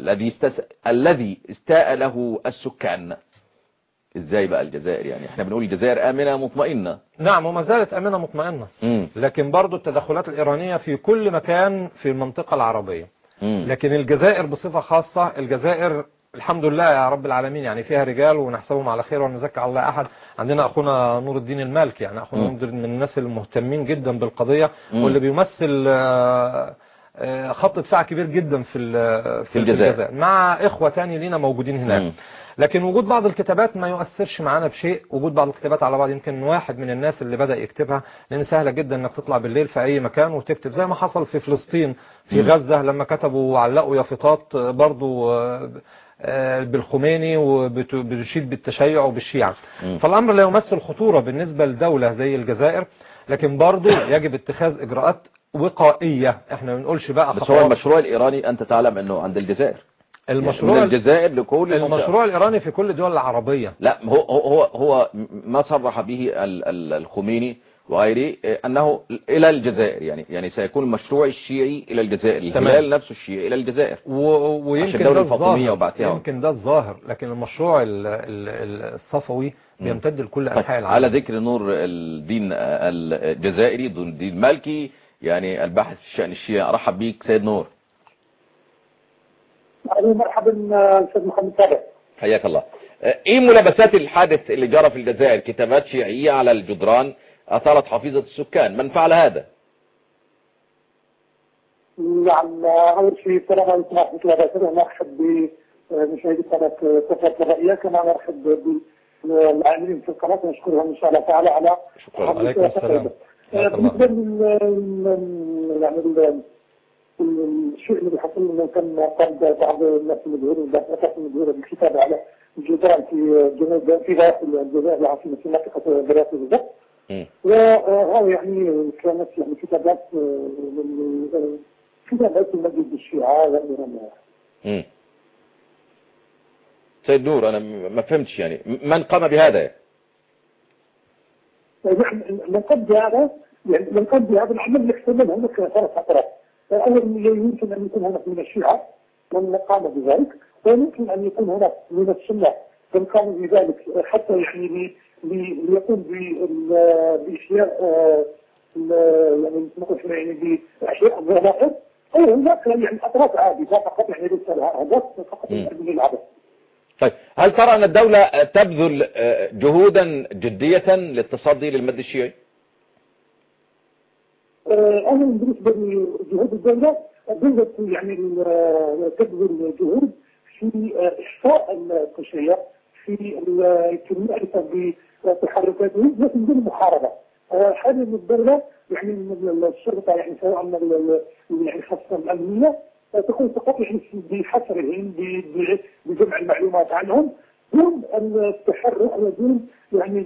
الذي استاء له السكان. ازاي بقى الجزائر؟ يعني احنا بنقول الجزائر آمنة مطمئنة. نعم، وما زالت آمنة مطمئنة، لكن برضو التدخلات الإيرانية في كل مكان في المنطقة العربية. لكن الجزائر بصفة خاصة، الجزائر الحمد لله يا رب العالمين يعني فيها رجال ونحسبهم على خير ونزكي على الله أحد. عندنا أخونا نور الدين المالكي، يعني أخونا نور الدين من الناس المهتمين جدا بالقضية واللي بيمثل خط دفاع كبير جدا في الجزائر مع إخوة تاني لينا موجودين هناك. لكن وجود بعض الكتابات ما يؤثرش معانا بشيء. وجود بعض الكتابات على بعض، يمكن واحد من الناس اللي بدأ يكتبها، لأن سهلة جدا انك تطلع بالليل في اي مكان وتكتب، زي ما حصل في فلسطين في غزة لما كتبوا وعلقوا يافطات برضو بالخميني وبتشيد بالتشيع وبالشيعة. فالأمر لا يمثل خطورة بالنسبة لدولة زي الجزائر، لكن برضو يجب اتخاذ إجراءات وقائية. احنا ما بنقولش بقى بس هو المشروع الإيراني أنت تعلم أنه عند الجزائر، المشروع من الجزائر لكل المشروع الإيراني في كل الدول العربية. لا، هو ما صرح به الخميني وغيره أنه إلى الجزائر، يعني سيكون المشروع الشيعي إلى الجزائر، الهلال نفسه الشيعي إلى الجزائر، ويمكن ده الظاهر، يمكن ده الظاهر، لكن المشروع الصفوي بيمتد لكل أنحاء العالم. على ذكر نور الدين الجزائري ذو الدين المالكي، يعني الباحث في الشأن الشيعي، أرحب بيك سيد نور. مرحبا أستاذ محمد سابق، حياك الله. ايه ملابسات الحادث اللي جرى في الجزائر؟ كتابات شيعية على الجدران أثارت حفيظة السكان، من فعل هذا؟ نعم، أول شيء صراحة يسمح بك أنا أرحب بمشاهدي قناة صفوة الرأية، كما نرحب بالعاملين في القناة ونشكرهم إن شاء الله تعالى على شكرا. عليكم السلام. بالنسبة يعني الشيء اللي بيحصل انه كان قد بعض الناس المجهولين بالكتابة على الجدران في جنوب في داخل الجزائر العاصمة في منطقة براسي بالضبط، وهذا يعني كانت يعني كتابات المسجد الشيعة والإيرانية. سيد نور، أنا ما فهمتش يعني من قام بهذا؟ من قام بهذا العمل يحتمل هناك ثلاث أطراف. أولا يمكن أن يكون هناك من الشيعة من قام بذلك، ويمكن أن يكون هناك من السنة من قام بذلك حتى يعني ليقوم بأشياء يعني بأشياء الظواهر، أو هناك يعني أطراف عادية فقط يعني ليس لها هدف فقط من العبث. طيب، هل ترى أن الدولة تبذل جهودا جدية للتصدي للمد الشيعي؟ أنا بالنسبة لجهود الدولة يعني تبذل جهود في إحصاء القشية، في المعرفة بتحركاتهم، لكن دون محاربة. حاليا الدولة يعني الشرطة يعني سواء يعني خاصة الأمنية تكون فقط يعني بحصرهم بجمع المعلومات عنهم دون التحرك ودون يعني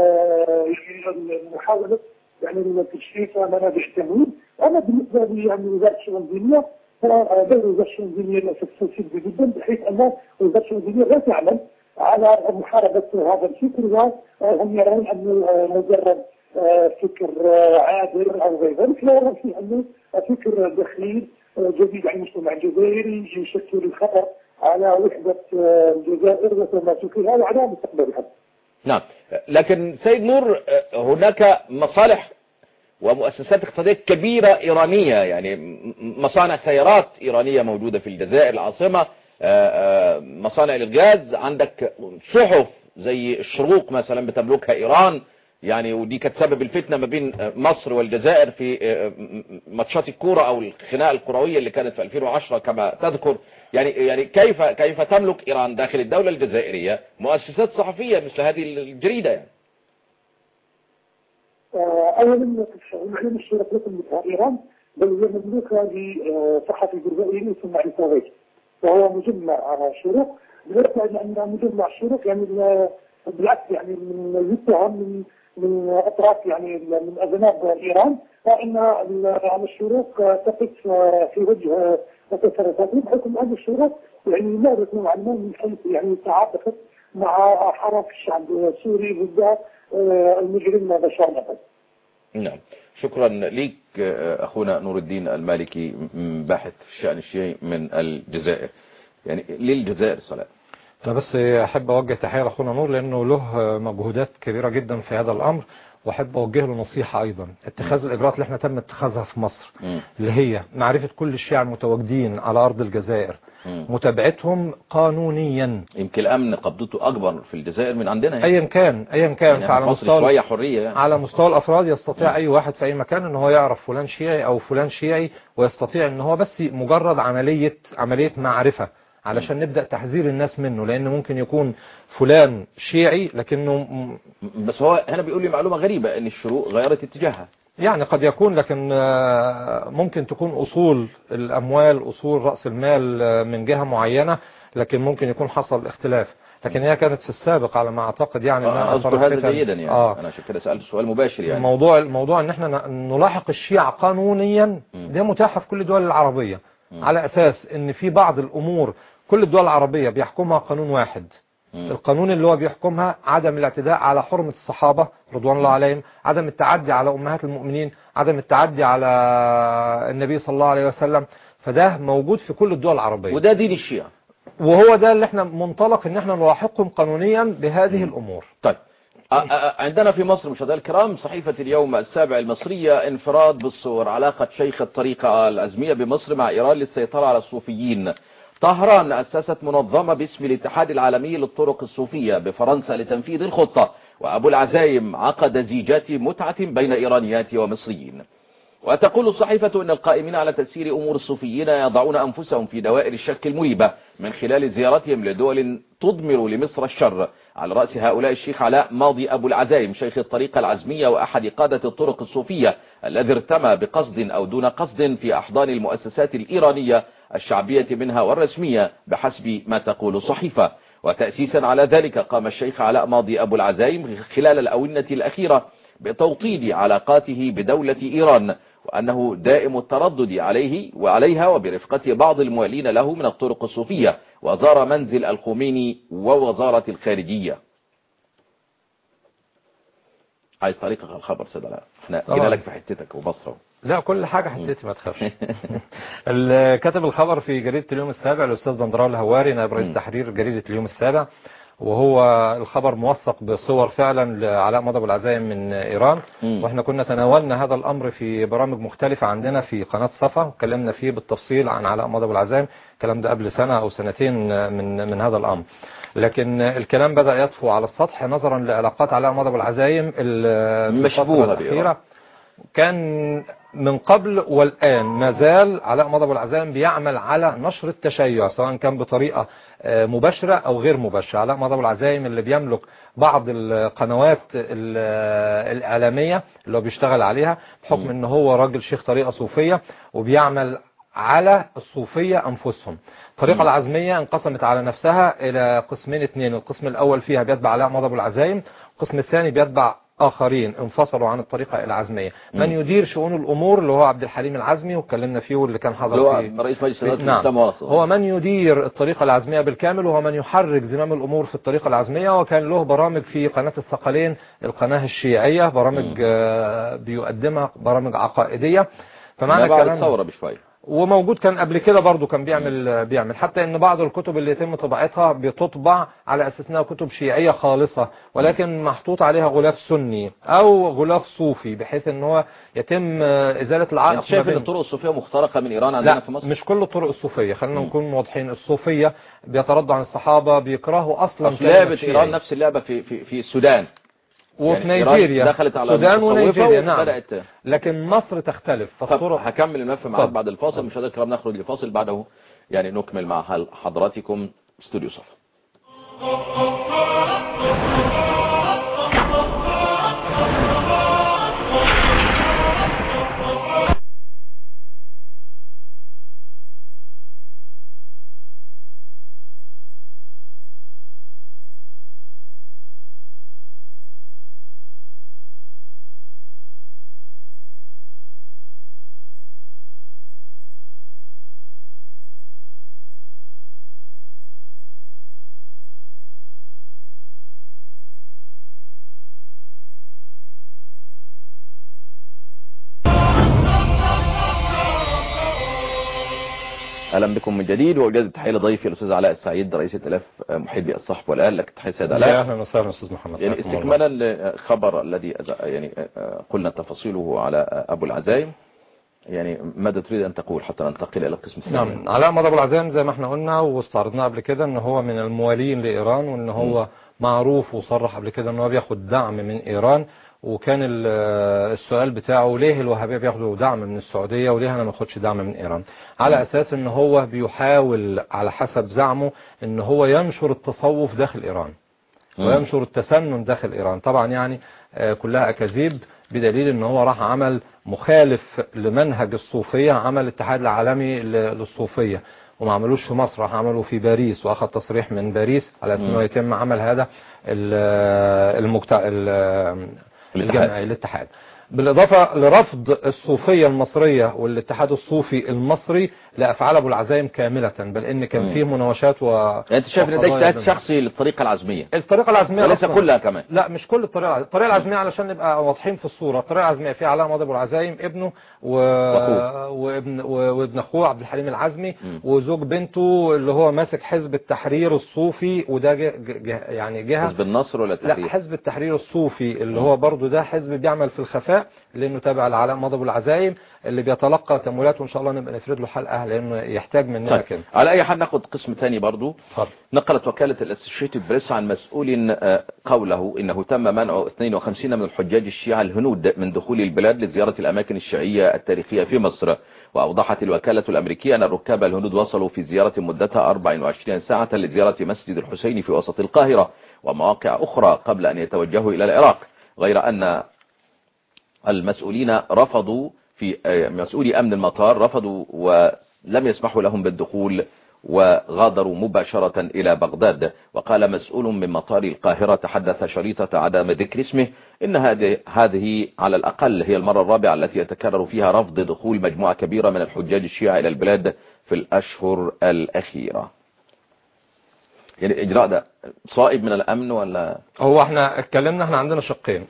محاولة يعني تشريف منابع التمويل. أنا بالنسبة لي يعني وزارة الشؤون الدينية، فدور وزارة الشؤون الدينية للأسف سلسل جدا، بحيث أن وزارة الشؤون الدينية لا تعمل على محاربة هذا الفكر، وهم يرون أنه مجرد فكر عابر أو غير ذلك، لا يرون فيه أنه فكر دخيل جديد على المجتمع الجزائري يشكل الخطر على وحدة الجزائر وتماسكها وعلى مستقبلها. نعم، لكن سيد نور، هناك مصالح ومؤسسات اقتصادية كبيرة إيرانية، يعني مصانع سيارات إيرانية موجودة في الجزائر العاصمة، مصانع الغاز، عندك صحف زي الشروق مثلا بتملكها إيران، يعني ودي كانت سبب الفتنة ما بين مصر والجزائر في ماتشات الكورة أو الخناقة الكروية اللي كانت في 2010 كما تذكر. يعني كيف تملك إيران داخل الدولة الجزائرية مؤسسات صحفية مثل هذه الجريدة يعني؟ أولا معلومة الشرق لكم مثل إيران، بل هي مملوكة لصحفي جزائري اسمه معي فوغيت، وهو مجمع شروق. بالنسبة أن مجمع شروق يعني بالعكس يعني من يتهم من أطراف يعني من أذناب إيران، فإن الشروق تقف في وجه تصرفاتهم، بحكم أن الشروق يعني مارست نوعا ما من حيث يعني تعاطفت مع حراك الشعب السوري ضد المجرم بشار الأسد. نعم، شكرا ليك أخونا نور الدين المالكي، باحث في الشأن الشيعي من الجزائر. يعني للجزائر صلاة. أنا بس أحب أوجه تحية لأخونا نور لأنه له مجهودات كبيرة جدا في هذا الأمر، وأحب أوجه له نصيحة أيضا. اتخاذ الإجراءات اللي احنا تم اتخاذها في مصر اللي هي معرفة كل الشيعة المتواجدين على أرض الجزائر، متابعتهم قانونيا. يمكن الأمن قبضته أكبر في الجزائر من عندنا يعني. أيا كان فعلى مستوى شوية حرية يعني. على مستوى الأفراد يستطيع أي واحد في أي مكان إن هو يعرف فلان شيعي أو فلان شيعي، ويستطيع إن هو بس مجرد عملية معرفة علشان نبدأ تحذير الناس منه، لأن ممكن يكون فلان شيعي لكنه بس هو هنا بيقول لي معلومة غريبة ان الشروق غيرت اتجاهها. يعني قد يكون، لكن ممكن تكون أصول الأموال، أصول رأس المال من جهة معينة، لكن ممكن يكون حصل اختلاف. لكن هي كانت في السابق على ما أعتقد يعني أذكر هذا جيدا يعني. أنا عشان كده سألت سؤال مباشر يعني. الموضوع ان احنا نلاحق الشيعة قانونيا ده متاح في كل الدول العربية، على أساس ان في بعض الأمور كل الدول العربية بيحكمها قانون واحد، القانون اللي هو بيحكمها عدم الاعتداء على حرمة الصحابة رضوان الله عليهم، عدم التعدي على أمهات المؤمنين، عدم التعدي على النبي صلى الله عليه وسلم. فده موجود في كل الدول العربية، وده دين الشيعة، وهو ده اللي احنا منطلق ان احنا نلاحقهم قانونيا بهذه الأمور. طيب عندنا في مصر مشاهدينا الكرام صحيفة اليوم السابع المصرية انفراد بالصور علاقة شيخ الطريقة العزمية بمصر مع إيران للسيطرة على الصوفيين. طهران أسست منظمة باسم الاتحاد العالمي للطرق الصوفية بفرنسا لتنفيذ الخطة، وأبو العزايم عقد زيجات متعة بين إيرانيات ومصريين. وتقول الصحيفة أن القائمين على تسيير أمور الصوفيين يضعون أنفسهم في دوائر الشك المريبة من خلال زيارتهم لدول تضمر لمصر الشر، على رأس هؤلاء الشيخ علاء ماضي أبو العزايم شيخ الطريقة العزمية وأحد قادة الطرق الصوفية الذي ارتمى بقصد أو دون قصد في أحضان المؤسسات الإيرانية الشعبية منها والرسمية بحسب ما تقول الصحيفة. وتأسيسا على ذلك قام الشيخ علاء ماضي أبو العزايم خلال الآونة الأخيرة بتوطيد علاقاته بدولة إيران، وأنه دائم التردد عليه وعليها وبرفقة بعض الموالين له من الطرق الصوفية، وزار منزل الخميني ووزارة الخارجية. عايز طريقة الخبر سيد علاء، احنا جينا لك في حتتك وبصره. لا كل حاجة حتتي ما تخافش. كاتب الخبر في جريدة اليوم السابع الأستاذ دندراوي الهواري نائب رئيس تحرير جريدة اليوم السابع، وهو الخبر موثق بصور فعلا لعلاء ماضي أبو العزايم من إيران. واحنا كنا تناولنا هذا الأمر في برامج مختلفة عندنا في قناة صفا، وكلمنا فيه بالتفصيل عن علاء ماضي أبو العزايم. الكلام ده قبل سنة أو سنتين من هذا الأمر، لكن الكلام بدأ يطفو على السطح نظرا لعلاقات علاء ماضي أبو العزايم المشبوهة الأخيرة. كان من قبل والآن ما زال علاء ماضي أبو العزايم بيعمل على نشر التشيع سواء كان بطريقة مباشرة أو غير مباشرة. علاء ماضي أبو العزايم اللي بيملك بعض القنوات الإعلامية اللي هو بيشتغل عليها بحكم ان هو راجل شيخ طريقة صوفية وبيعمل على الصوفية أنفسهم. الطريقة العزمية انقسمت على نفسها إلى قسمين اثنين، القسم الأول فيها بيتبع علاء ماضي أبو العزايم، القسم الثاني بيتبع آخرين انفصلوا عن الطريقة العزمية. من يدير شؤون الأمور اللي هو عبد الحليم العزمي واتكلمنا فيه واللي كان حاضر في رئيس مجلس نعم. هو من يدير الطريقة العزمية بالكامل، وهو من يحرك زمام الأمور في الطريقة العزمية، وكان له برامج في قناة الثقلين القناة الشيعية، برامج بيقدمها برامج عقائدية. فمعنى بعد ثورة بشوية، وموجود كان قبل كده برضو كان بيعمل حتى ان بعض الكتب اللي يتم طباعتها بتطبع على اساس انها كتب شيعية خالصة، ولكن محطوط عليها غلاف سني او غلاف صوفي بحيث ان هو يتم ازالة العائق. انت شايف ان الطرق الصوفية مخترقة من ايران عندنا في مصر؟ مش كل الطرق الصوفية، خلينا نكون واضحين. الصوفية بيتردوا عن الصحابة، بيكرهوا اصلا لعبة ايران نفس اللعبة في السودان وفي يعني نيجيريا، دخلت على السودان ونيجيريا نعم، لكن مصر تختلف. فالطرق هكمل الملف معاك بعد الفاصل. مشاهدينا الكرام نخرج لفاصل، بعده يعني نكمل مع حضراتكم استوديو صفا. اهلا بكم من جديد، واجازة التحيه لضيفي الاستاذ علاء السعيد رئيس ائتلاف محبي الصحب والآل. لك تحيه سيد علاء. اهلا وسهلا استاذ محمد. يعني استكمالا للخبر الذي يعني قلنا تفاصيله على ابو العزايم، يعني ماذا تريد ان تقول حتى ننتقل الى القسم الثاني؟ نعم، علاء ماضي أبو العزايم زي ما احنا قلنا واستعرضناه قبل كده ان هو من الموالين لايران، وان هو معروف وصرح قبل كده ان هو بياخد دعم من ايران. وكان السؤال بتاعه ليه الوهابية بياخدوا دعم من السعودية وليه انا ما اخدش دعم من ايران، على اساس ان هو بيحاول على حسب زعمه ان هو ينشر التصوف داخل ايران وينشر التسنن داخل ايران. طبعا يعني كلها اكاذيب، بدليل ان هو راح عمل مخالف لمنهج الصوفية، عمل الاتحاد العالمي للصوفية وما عملوش في مصر، راح عملوا في باريس واخذ تصريح من باريس على اساس انه يتم عمل هذا الجمعي الاتحاد، بالإضافة لرفض الصوفية المصرية والاتحاد الصوفي المصري لأفعال أبو العزايم كاملة، بل إن كان فيه مناوشات يعني أنت شايف إن ده اجتهاد شخصي للطريقة العزمية؟ الطريقة العزمية وليس كلها كمان؟ لا مش كل الطريقة العزمية علشان نبقى واضحين في الصورة. الطريقة العزمية فيها علاء ماضي أبو العزايم ابنه وابن أخوه عبد الحليم العزمي وزوج بنته اللي هو ماسك حزب التحرير الصوفي، وده يعني جهة حزب النصر ولا التحرير؟ لا، حزب التحرير الصوفي اللي هو برضو ده حزب بيعمل في الخفاء لأنه تابع لعلاء ماضي أبو العزايم اللي بيتلقى تمويلات، وإن شاء الله نبقى نفرد له حلقة لأنه يحتاج مننا كده. على أي حال ناخد قسم ثاني برضو. نقلت وكالة الأسوشيتد بريس عن مسؤول قوله إنه تم منع 52 من الحجاج الشيعة الهنود من دخول البلاد لزيارة الأماكن الشيعية التاريخية في مصر. وأوضحت الوكالة الأمريكية أن الركاب الهنود وصلوا في زيارة مدتها 24 ساعة لزيارة مسجد الحسين في وسط القاهرة ومواقع أخرى قبل أن يتوجهوا إلى العراق، غير أن المسؤولين رفضوا في مسؤولي أمن المطار رفضوا ولم يسمحوا لهم بالدخول وغادروا مباشرة إلى بغداد. وقال مسؤول من مطار القاهرة تحدث شريطة عدم ذكر اسمه إن هذه على الأقل هي المرة الرابعة التي يتكرر فيها رفض دخول مجموعة كبيرة من الحجاج الشيعة إلى البلاد في الأشهر الأخيرة. يعني إجراء ده صائب من الأمن ولا؟ هو احنا اتكلمنا، احنا عندنا شقين.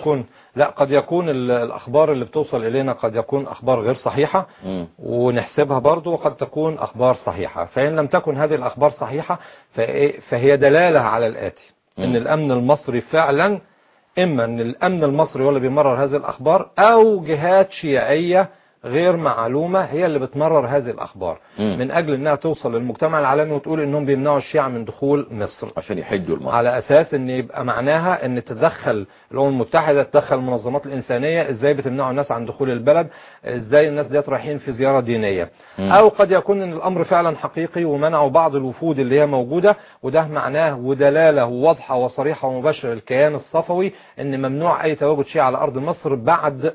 قد يكون الأخبار اللي بتوصل إلينا قد يكون أخبار غير صحيحة ونحسبها برضو، وقد تكون أخبار صحيحة. فإن لم تكن هذه الأخبار صحيحة فهي دلالة على الآتي: إن الأمن المصري فعلا إما أن الأمن المصري هو اللي بيمرر هذه الأخبار، أو جهات شيعية غير معلومة هي اللي بتمرر هذه الأخبار من أجل أنها توصل للمجتمع العالمي وتقول أنهم بيمنعوا الشيعة من دخول مصر عشان يحجوا المصر، على أساس أن يبقى معناها أن تتدخل الأمم المتحدة، تتدخل المنظمات الإنسانية، إزاي بتمنعوا الناس عن دخول البلد، إزاي الناس ديت رايحين في زيارة دينية. أو قد يكون أن الأمر فعلا حقيقي ومنعوا بعض الوفود اللي هي موجودة، وده معناه ودلالة واضحة وصريحة ومباشرة للكيان الصفوي أن ممنوع أي تواجد شيعة على أرض مصر بعد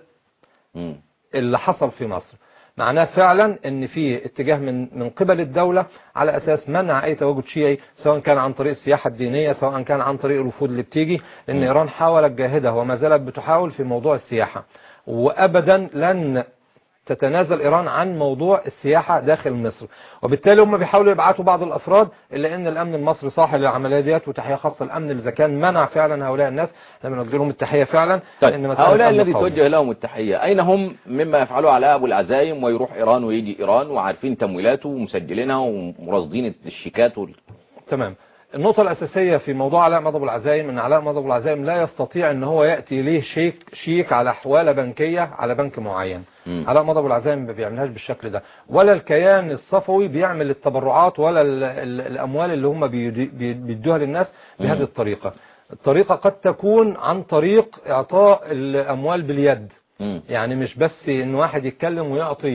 اللي حصل في مصر. معناه فعلا ان في اتجاه من قبل الدولة على اساس منع اي تواجد شيعي، سواء كان عن طريق السياحة الدينية، سواء كان عن طريق الوفود اللي بتيجي، لان ايران حاولت جاهدة وما زالت بتحاول في موضوع السياحة، وابدا لن تتنازل إيران عن موضوع السياحة داخل مصر. وبالتالي هم بيحاولوا يبعثوا بعض الأفراد، إلا أن الأمن المصري صاحي للعملية ديت، وتحية خاصة الأمن إذا كان منع فعلا هؤلاء الناس، لما نوجه لهم التحية فعلا. هؤلاء الذي توجه لهم التحية أين هم مما يفعلوا على أبو العزايم ويروح إيران ويجي إيران وعارفين تمويلاته ومسجلينها ومرصدين الشيكات تمام. النقطة الأساسية في موضوع علاء ماضي أبو العزايم أن علاء ماضي أبو العزايم لا يستطيع أن هو يأتي ليه شيك على حوالة بنكية على بنك معين. علاء ماضي أبو العزايم ما بيعملهاش بالشكل ده، ولا الكيان الصفوي بيعمل التبرعات ولا الأموال اللي هم بيدوها للناس بهذه الطريقة. الطريقة قد تكون عن طريق إعطاء الأموال باليد، يعني مش بس إن واحد يتكلم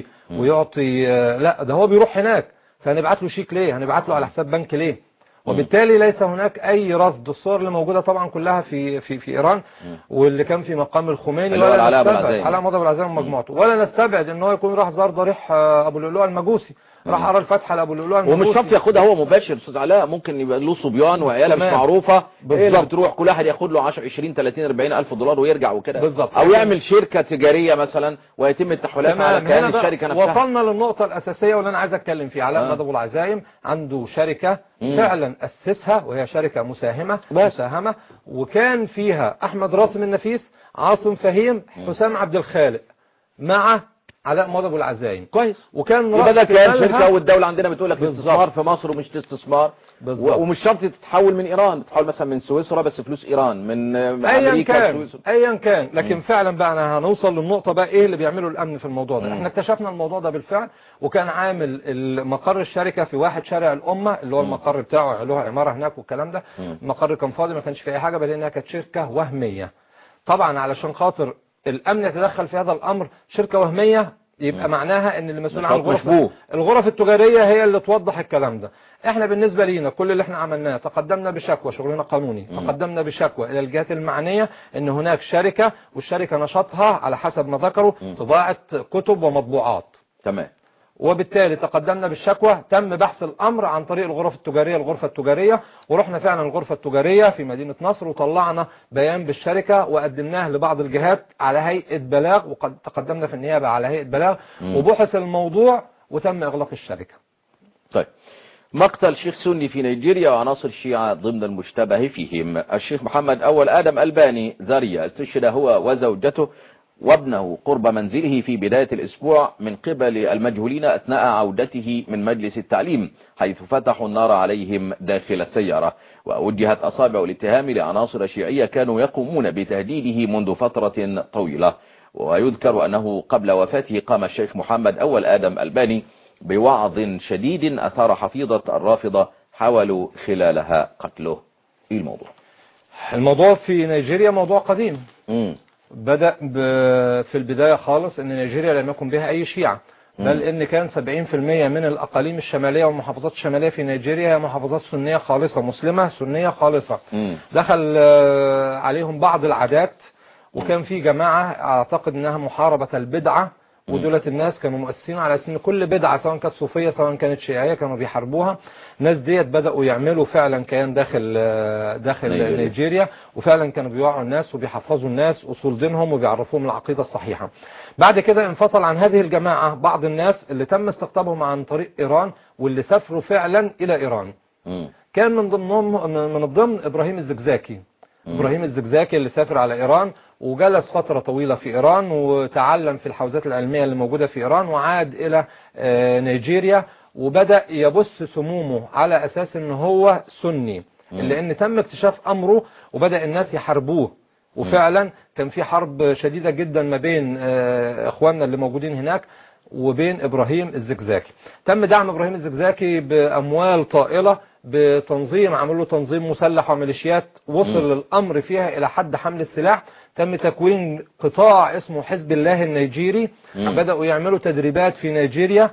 ويعطي لا، ده هو بيروح هناك، فهنبعت له شيك ليه؟ هنبعت له على حساب بنك ليه؟ وبالتالي ليس هناك اي رصد. الصور اللي موجودة طبعا كلها في ايران، واللي كان في مقام الخميني ولا علاء ماضي أبو العزايم ومجموعته، ولا نستبعد ان هو يكون راح زار ضريح ابو اللؤلؤ المجوسي، راح قرا الفاتحه لابو اللؤلؤ المجوسي. ومش شرط ياخدها هو مباشر استاذ علاء، ممكن يبقى له صبيان وعياله مش معروفه، اللي بتروح كل واحد ياخد له 10 20 30 40 الف دولار ويرجع وكده بالظبط، او يعمل شركه تجاريه مثلا ويتم التحويلات على كيان الشركه نفسها. وصلنا للنقطه الاساسيه واللي انا عايز اتكلم فيها. علاء ماضي أبو العزايم عنده شركه فعلا اسسها، وهي شركه مساهمه، وكان فيها احمد راسم النفيس، عاصم فهيم، حسام عبد الخالق، مع علاء ماضي أبو العزايم. كويس. وكان يبقى ده كان شركه، والدوله عندنا بتقول لك استثمار في مصر ومش استثمار، ومش شرط تتحول من ايران، تتحول مثلا من سويسرا بس فلوس ايران، من امريكا ايا كان. لكن فعلا بقى انا هنوصل للنقطه بقى ايه اللي بيعمله الامن في الموضوع ده. احنا اكتشفنا الموضوع ده بالفعل، وكان عامل مقر الشركه في واحد شارع الامه اللي هو المقر بتاعه، له عماره هناك والكلام ده. المقر كان فاضي، ما كانش فيه اي حاجه، بل انها كانت شركه وهميه. طبعا علشان خاطر الامن يتدخل في هذا الامر، شركه وهميه يبقى معناها ان المسؤول عن الغرف التجارية هي اللي توضح الكلام ده. احنا بالنسبة لينا كل اللي احنا عملناه، تقدمنا بشكوى، شغلنا قانوني، تقدمنا بشكوى الى الجهات المعنية ان هناك شركة، والشركة نشاطها على حسب ما ذكروا طباعة كتب ومطبوعات. تمام. وبالتالي تقدمنا بالشكوى، تم بحث الأمر عن طريق الغرفة التجارية، ورحنا فعلا الغرفة التجارية في مدينة نصر وطلعنا بيان بالشركة وقدمناه لبعض الجهات على هيئة بلاغ، وقد تقدمنا في النيابة على هيئة بلاغ وبحث الموضوع وتم إغلاق الشركة. طيب، مقتل شيخ سني في نيجيريا وعناصر الشيعة ضمن المشتبه فيهم. الشيخ محمد أول آدم ألباني زاريا استشهد هو وزوجته وابنه قرب منزله في بداية الأسبوع من قبل المجهولين أثناء عودته من مجلس التعليم، حيث فتحوا النار عليهم داخل السيارة، ووجهت أصابع الاتهام لعناصر شيعية كانوا يقومون بتهديده منذ فترة طويلة. ويذكر أنه قبل وفاته قام الشيخ محمد أول آدم ألباني بوعظ شديد أثار حفيظة الرافضة حاولوا خلالها قتله. إيه الموضوع في نيجيريا موضوع قديم. بدأ في البداية خالص ان نيجيريا لم يكن بها اي شيعة، بل ان كان 70% من الاقاليم الشمالية والمحافظات الشمالية في نيجيريا هي محافظات سنية خالصة، مسلمة سنية خالصة. دخل عليهم بعض العادات، وكان في جماعة اعتقد انها محاربة البدعة، ودولة الناس كانوا مؤسسين على ان كل بدعة سواء كانت صوفية سواء كانت شيعية كانوا بيحاربوها. الناس ديت بدأوا يعملوا فعلا كيان داخل نيجيريا، وفعلا كانوا بيوعوا الناس وبيحفظوا الناس اصول دينهم وبيعرفوهم العقيدة الصحيحة. بعد كده انفصل عن هذه الجماعة بعض الناس اللي تم استقطابهم عن طريق ايران، واللي سافروا فعلا الى ايران. كان من ضمن ابراهيم الزكزاكي. ابراهيم الزكزاكي اللي سافر على ايران وجلس فترة طويلة في ايران وتعلم في الحوزات العلمية اللي موجودة في ايران، وعاد الى نيجيريا وبدأ يبث سمومه على اساس ان هو سني، لان تم اكتشاف امره وبدأ الناس يحاربوه. وفعلا كان في حرب شديدة جدا ما بين اخواننا اللي موجودين هناك وبين ابراهيم الزكزاكي. تم دعم ابراهيم الزكزاكي باموال طائلة، بتنظيم عملوا تنظيم مسلح وميليشيات وصل الامر فيها الى حد حمل السلاح. تم تكوين قطاع اسمه حزب الله النيجيري، بدأوا يعملوا تدريبات في نيجيريا.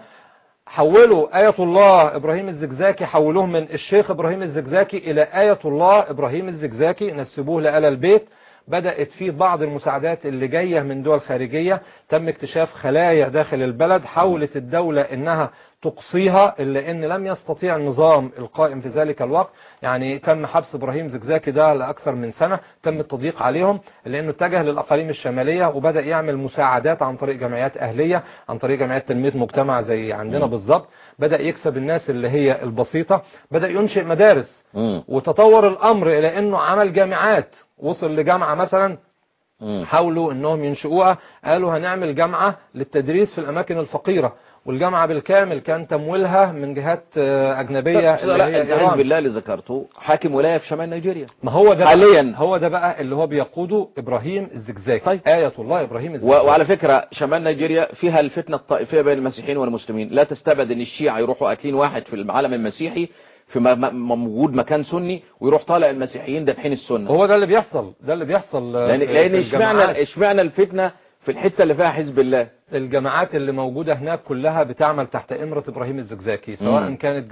حولوا آية الله إبراهيم الزكزاكي، حولوه من الشيخ إبراهيم الزكزاكي إلى آية الله إبراهيم الزكزاكي، نسبوه لآل البيت. بدأت فيه بعض المساعدات اللي جاية من دول خارجية. تم اكتشاف خلايا داخل البلد، حاولت الدولة انها تقصيها، إلا ان لم يستطيع النظام القائم في ذلك الوقت. يعني تم حبس ابراهيم زكزاكي ده لأكثر من سنة، تم التضييق عليهم لانه اتجه للأقاليم الشمالية وبدأ يعمل مساعدات عن طريق جمعيات أهلية، عن طريق جمعيات تنمية مجتمع زي عندنا بالظبط. بدأ يكسب الناس اللي هي البسيطة، بدأ ينشئ مدارس، وتطور الأمر إلى أنه عمل جامعات. وصل لجامعة مثلا حاولوا أنهم ينشئوها، قالوا هنعمل جامعة للتدريس في الأماكن الفقيرة، والجامعة بالكامل كان تمويلها من جهات أجنبية. الحزب بالله اللي ذكرته حاكم ولاية في شمال نيجيريا، ما هو ده حاليا هو ده بقى اللي هو بيقوده إبراهيم الزكزاكي. طيب. آية الله إبراهيم الزكزاكي. وعلى فكرة شمال نيجيريا فيها الفتنة الطائفية بين المسيحيين والمسلمين. لا تستبعد ان الشيعة يروحوا أكلين واحد في العالم المسيحي في موجود مكان سني، ويروح طالع المسيحيين دابحين السنة. هو ده اللي بيحصل لأن اشمعنى الفتنة في الحتة اللي فيها حزب الله. الجماعات اللي موجودة هناك كلها بتعمل تحت إمرة إبراهيم الزكزاكي، سواء كانت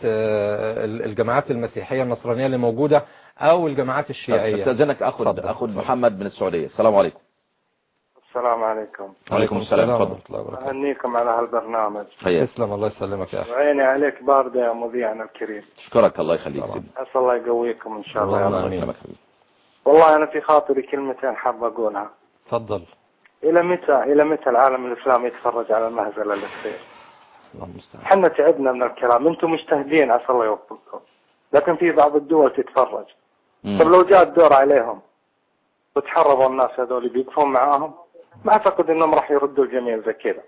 الجماعات المسيحية النصرانية اللي موجودة أو الجماعات الشيعية. استاذنك أخذ محمد من السعودية. السلام عليكم. السلام عليكم. وعليكم السلام. تفضل. أهنيكم على هالبرنامج. تسلم، الله يسلمك يا أخي. وعيني عليك باردة يا مذيعنا الكريم. اشكرك، الله يخليك. أسأل الله يقويكم إن شاء الله. الله آمين. والله أنا في خاطري كلمتين حاب أقولها. تفضل. إلى متى العالم الإسلامي يتفرج على المهزلة اللي تصير؟ الله المستعان. حنا تعبنا من الكلام، أنتم مجتهدين عسى الله يوفقكم، لكن في بعض الدول تتفرج. طب لو جاء الدور عليهم وتحرروا الناس هذول بيقفون معاهم، ما أعتقد إنهم راح يردوا الجميع زي كذا.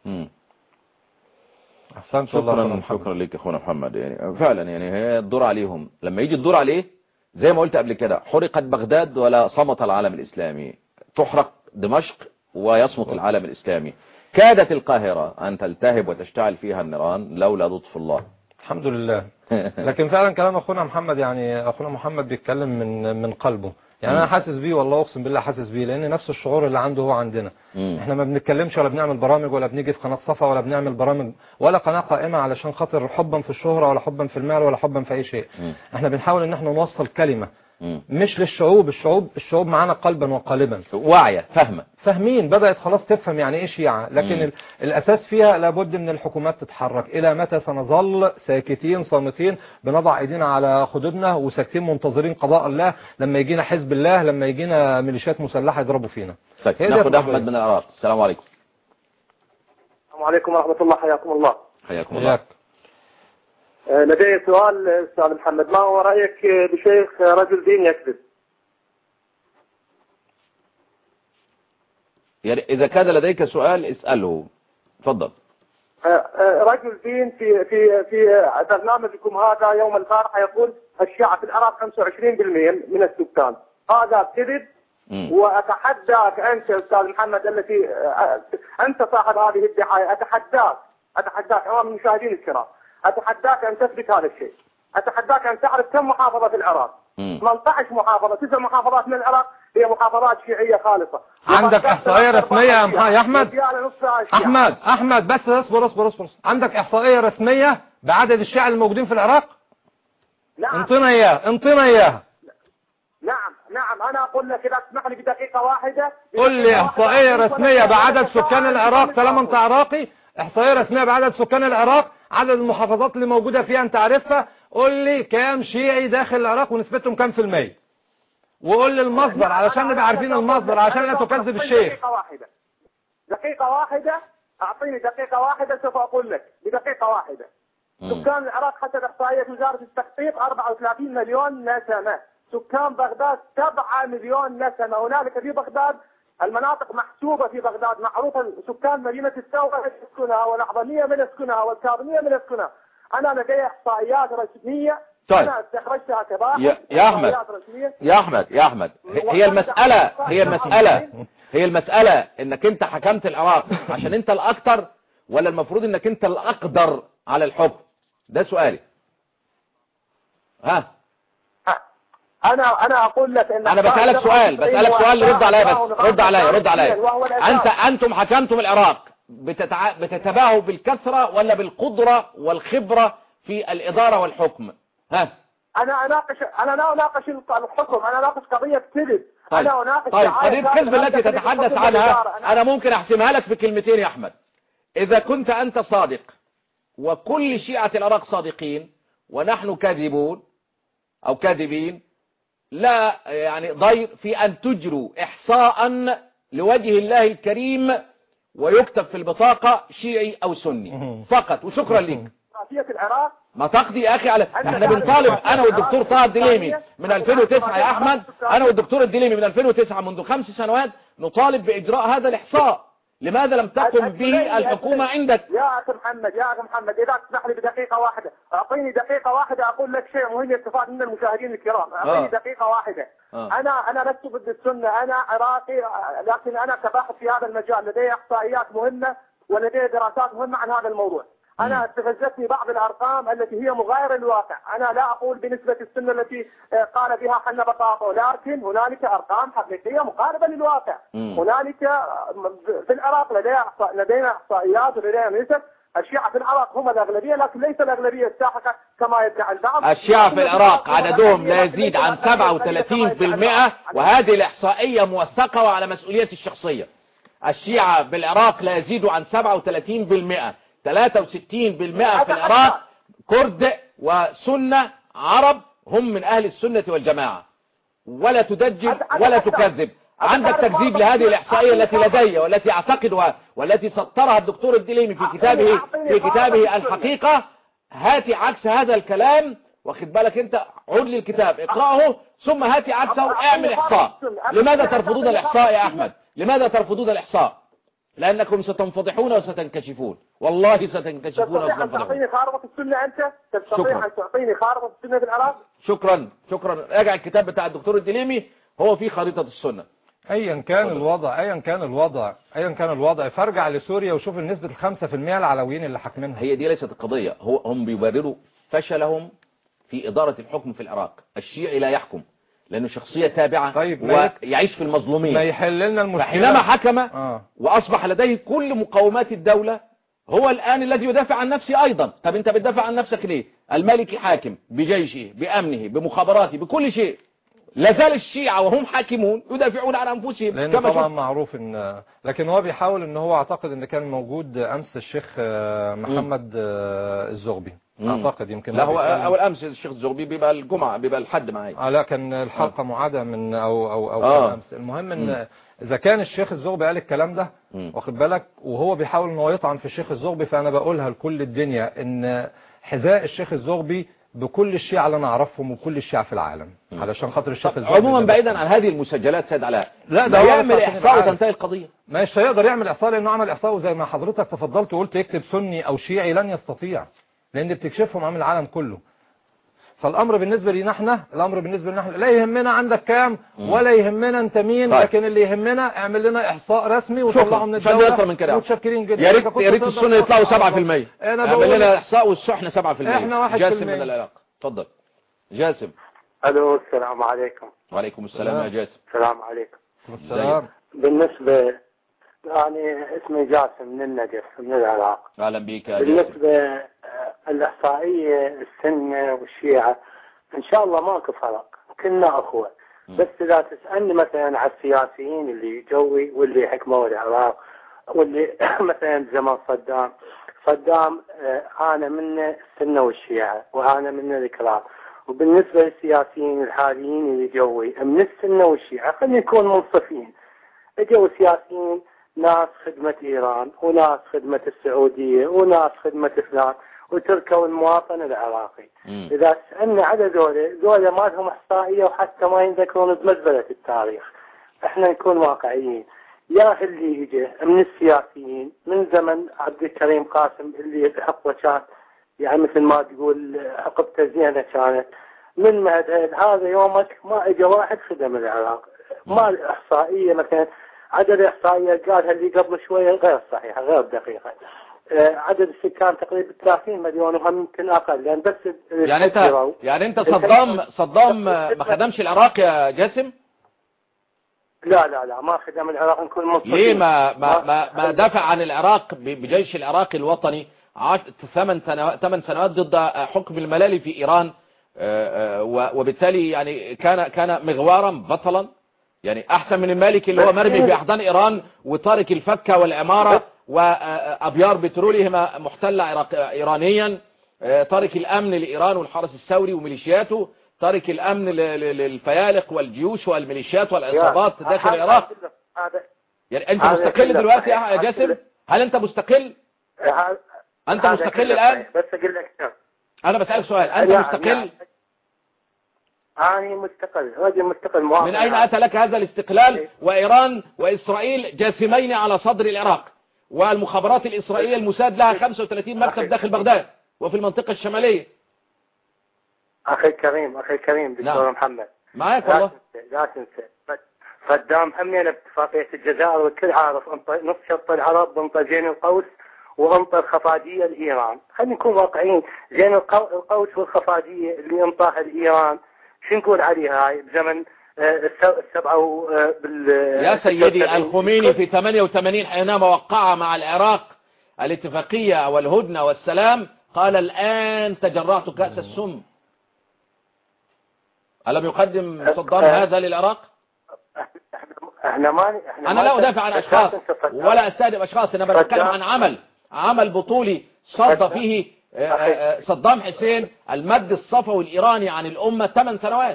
أحسنت والله. شكرا لك أخونا محمد. يعني فعلا يعني هي الدور عليهم، لما يجي الدور عليه زي ما قلت قبل كده، حرقت بغداد ولا صمت العالم الإسلامي، تحرق دمشق ويصمت العالم الإسلامي. كادت القاهرة أن تلتهب وتشتعل فيها النيران لولا لطف الله. الحمد لله. لكن فعلا كلام أخونا محمد، يعني أخونا محمد بيتكلم من قلبه. يعني أنا حاسس بيه والله، أقسم بالله حاسس بيه، لأن نفس الشعور اللي عنده هو عندنا. احنا ما بنتكلمش ولا بنعمل برامج ولا بنيجي في قناة صفا ولا بنعمل برامج ولا قناة قائمة علشان خاطر حبا في الشهرة ولا حبا في المال ولا حبا في أي شيء. احنا بنحاول ان احنا نوصل كلمة مش للشعوب. الشعوب معانا قلبا وقالبا، واعية فاهمين، بدأت خلاص تفهم يعني ايه شيعة. لكن الأساس فيها لابد من الحكومات تتحرك. إلى متى سنظل ساكتين صامتين، بنضع ايدينا على خدودنا وساكتين منتظرين قضاء الله لما يجينا حزب الله، لما يجينا ميليشيات مسلحة يضربوا فينا؟ طيب ناخد أحمد من العراق. السلام عليكم. السلام عليكم ورحمة الله. حياكم الله. حياكم الله. لدي سؤال أستاذ محمد، ما هو رأيك بشيخ رجل دين يكذب؟ يعني إذا كان لديك سؤال اسأله، تفضل. رجل دين في برنامجكم هذا يوم البارحة يقول الشيعة في العراق 25% من السكان، هذا كذب. وأتحداك أنت أستاذ محمد التي أنت صاحب هذه الدعاية، أتحداك أمام المشاهدين الكرام، أتحداك أن تثبت هذا الشيء. أتحداك أن تعرف كم محافظة في العراق. 18 محافظة، 9 محافظات من العراق هي محافظات شيعية خالصة. عندك إحصائية رسمية يا أحمد؟ أحمد بس اصبر. عندك إحصائية رسمية بعدد الشيعة الموجودين في العراق؟ نعم. انطينا إياها. نعم أنا أقول لك إذا تسمح لي بدقيقة واحدة. قل لي إحصائية رسمية بعدد سكان العراق طالما أنت عراقي. إحصائية رسمية بعدد سكان العراق، عدد المحافظات اللي موجودة فيها أنت عارفها. قل لي كام شيعي داخل العراق ونسبتهم كام في المية، وقول لي المصدر علشان نبقى عارفين المصدر، عشان لا تكذب الشيخ. دقيقة واحدة أعطيني دقيقة واحدة سوف أقول لك بدقيقة واحدة. سكان العراق حسب إحصائية وزارة التخطيط 34 مليون نسمة. سكان بغداد 7 مليون نسمة. هنالك في بغداد المناطق محسوبة في بغداد معروفة، سكان مدينة الثورة من يسكنها، والأعظمية من يسكنها، والكاظمية من يسكنها. أنا لدي إحصائيات رسمية. طيب. أنا استخرجتها كباحث. يا أحمد هي المسألة إنك أنت حكمت العراق عشان أنت الأكثر، ولا المفروض إنك أنت الأقدر على الحكم؟ ده سؤالي. أنا أقول لك إن أنا بسألك سؤال رد عليا بس، رد عليا. أنتم حكمتم العراق بتتباهوا بالكثرة ولا بالقدرة والخبرة في الإدارة والحكم؟ أنا لا أناقش الحكم، أنا أناقش قضية كذب. طيب. أنا أناقش قضية الكذب التي تتحدث عنها أنا ممكن أحسمها لك بكلمتين يا أحمد. إذا كنت أنت صادق وكل شيعة العراق صادقين ونحن كاذبون أو كاذبين، لا يعني ضير في أن تجروا إحصاء لوجه الله الكريم ويكتب في البطاقة شيعي أو سني فقط، وشكرا لك. ما تقضي يا أخي على احنا بنطالب أنا والدكتور طه الدليمي من 2009 يا أحمد، أنا والدكتور الدليمي من 2009 منذ 5 سنوات نطالب بإجراء هذا الإحصاء. لماذا لم تقم به الحكومة عندك؟ يا أخي محمد إذا تسمح لي بدقيقة واحدة، أعطيني دقيقة واحدة أقول لك شيء مهم يستفاد من المشاهدين الكرام. أعطيني دقيقة واحدة. أنا لست ضد السنة، أنا عراقي، لكن أنا كباحث في هذا المجال لدي إحصائيات مهمة ولدي دراسات مهمة عن هذا الموضوع. أنا استفزتني بعض الأرقام التي هي مغايرة للواقع. أنا لا أقول بنسبة السنة التي قال بها حنا بطاطا، لكن هنالك أرقام حقيقية مقاربة للواقع. هنالك في العراق لدينا إحصائيات ولدينا نسب. الشيعة في العراق هم الأغلبية، لكن ليس الأغلبية الساحقة كما يدعي البعض. الشيعة في العراق عددهم لا يزيد عن 37%، وهذه الإحصائية موثقة وعلى مسؤوليتي الشخصية. الشيعة بالعراق لا يزيد عن 37%. 63% في العراق كرد وسنة عرب هم من أهل السنة والجماعة. ولا تدجل ولا تكذب. عندك تكذيب لهذه الإحصائية التي لدي والتي أعتقدها والتي سطرها الدكتور الدليمي في كتابه الحقيقة. هاتي عكس هذا الكلام، واخد بالك أنت، عد لي الكتاب اقرأه ثم هاتي عكسه واعمل إحصاء. لماذا ترفضون الإحصاء يا أحمد؟ لماذا ترفضون الإحصاء؟ لأنكم ستنفضحون وستنكشفون، والله ستنكشفون وستنفضحون. تستطيع أن تعطيني خارطة السنة أنت؟ تستطيع أن تعطيني خارطة السنة في العراق؟ شكرا. راجع الكتاب بتاع الدكتور الدليمي، هو فيه خريطة السنة. ايا كان الوضع فارجع لسوريا وشوف النسبة 5% العلويين اللي حاكمينها. هي دي ليست القضية، هم بيبرروا فشلهم في إدارة الحكم في العراق. الشيعي لا يحكم لأنه شخصية تابعة ويعيش في المظلومين. ما يحل لنا المشكلة. فحينما حكم وأصبح لديه كل مقومات الدولة، هو الآن الذي يدافع عن نفسه أيضا. طب أنت بتدافع عن نفسك ليه؟ المالكي حاكم بجيشه بأمنه بمخابراته بكل شيء، لازال الشيعة وهم حاكمون يدافعون عن أنفسهم لأن كما طبعا شفت. معروف إن لكن هو بيحاول إن هو أعتقد إن كان موجود أمس الشيخ محمد الزغبي أعتقد يمكن لا هو أول أمس الشيخ الزغبي بيبقى الجمعة بيبقى الحد معايا لا كان الحلقة معادة من أو كان أمس. المهم إن إذا كان الشيخ الزغبي قال الكلام ده واخد بالك وهو بيحاول إن هو يطعن في الشيخ الزغبي، فأنا بقولها لكل الدنيا إن حذاء الشيخ الزغبي بكل الشيعة اللي انا اعرفهم وكل الشيعة في العالم علشان خاطر الشيخ الزغبي. عموما بعيدا عن هذه المسجلات سيد علاء، لا ده يعمل احصاء وتنتهي القضية. مش هيقدر يعمل احصاء لانه عمل احصاء، وزي ما حضرتك تفضلت وقلت يكتب سني او شيعي لن يستطيع، لان بتكشفهم عن العالم كله. فالامر بالنسبة لنا احنا لا يهمنا عندك كام ولا يهمنا انت مين، لكن اللي يهمنا اعمل لنا احصاء رسمي وطلعه من الدولة. متشكرين جدا. يا ريت السنة يطلعوا 7%. اعمل لنا احصاء والسحنة 7%. احنا 1%. جاسم من العراق اتفضل. جاسم. الو السلام عليكم. وعليكم السلام يا جاسم. السلام عليكم. السلام. بالنسبة يعني اسمي جاسم من النجف من العراق. اهلا بك يا جاسم. بالنسبة الإحصائية السنة والشيعة إن شاء الله ماكو فرق، كلنا أخوة. بس إذا تسألني مثلا على السياسيين اللي جوي واللي حكموا العراق واللي مثلا زمان صدام أنا من السنة والشيعة وأنا من الإكرام. وبالنسبة للسياسيين الحاليين اللي جوي من السنة والشيعة خلينا نكون منصفين. اجوا سياسيين ناس خدمة إيران وناس خدمة السعودية وناس خدمة فلان وتركوا المواطن العراقي. إذا سألنا على ذولا ما لهم إحصائية وحتى ما يذكرون بمزبلة التاريخ. احنا نكون واقعيين. يا اللي يجي من السياسيين من زمن عبد الكريم قاسم اللي حقبة كانت يعني مثل ما تقول حقبته زينة كانت من مهد هذا يومك ما اجى واحد خدم العراق. ما الإحصائية مثلا عدد الإحصائية قالها اللي قبل شوية غير صحيحة غير دقيقة. عدد السكان تقريبا 30 مليون وهم يمكن اقل لان بس يعني انت صدام ما خدمش العراق يا جاسم؟ لا ما خدم العراق. نكون مصريين. ليه ما دافع عن العراق بجيش العراقي الوطني 8 سنوات ضد حكم الملالي في ايران، وبالتالي يعني كان مغوارا بطلا، يعني احسن من المالكي اللي هو مرمي في احضان ايران وتارك الفكة والعمارة وابيار بترولهما محتلة ايرانيا، تارك الامن لايران والحرس الثوري وميليشياته، تارك الامن للفيالق والجيوش والميليشيات والعصابات داخل العراق. يعني انت مستقل دلوقتي يا جاسم؟ هل انت مستقل؟ انت مستقل الان؟ بس اقول لك انا بسألك سؤال، انت مستقل؟ أنا مستقل، رجل مستقل. من أين أتى لك هذا الاستقلال وإيران وإسرائيل جاسمين على صدر العراق، والمخابرات الإسرائيلية الموساد لها 35 مكتب داخل بغداد وفي المنطقة الشمالية؟ أخي الكريم دكتور محمد معاك والله. لا تنسى صدام همنا باتفاقية الجزائر والكل عارف نص شط العرب بنطى زين القوس وانطى الخفاجية لإيران. خلينا نكون واقعيين. زين القوس والخفاجية اللي انطاها لإيران شو نقول عليها هاي بزمن السبعة يا سيدي الخميني في 88 حينما وقع مع العراق الاتفاقية والهدنة والسلام قال الآن تجرعت كأس السم. ألم يقدم صدام هذا للعراق؟ أنا لا أدافع عن أشخاص ولا أستهدف أشخاص، أنا بتكلم عن عمل بطولي صد فيه صدام حسين المد الصفوي الإيراني عن الأمة 8 سنوات.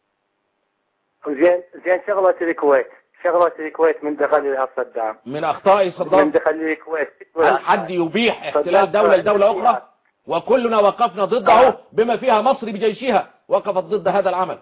زين شغلة الكويت من دخل لها صدام، من أخطاء صدام من دخل الكويت. هل حد يبيح احتلال دولة لدولة أخرى؟ وكلنا وقفنا ضده بما فيها مصر بجيشها وقفت ضد هذا العمل.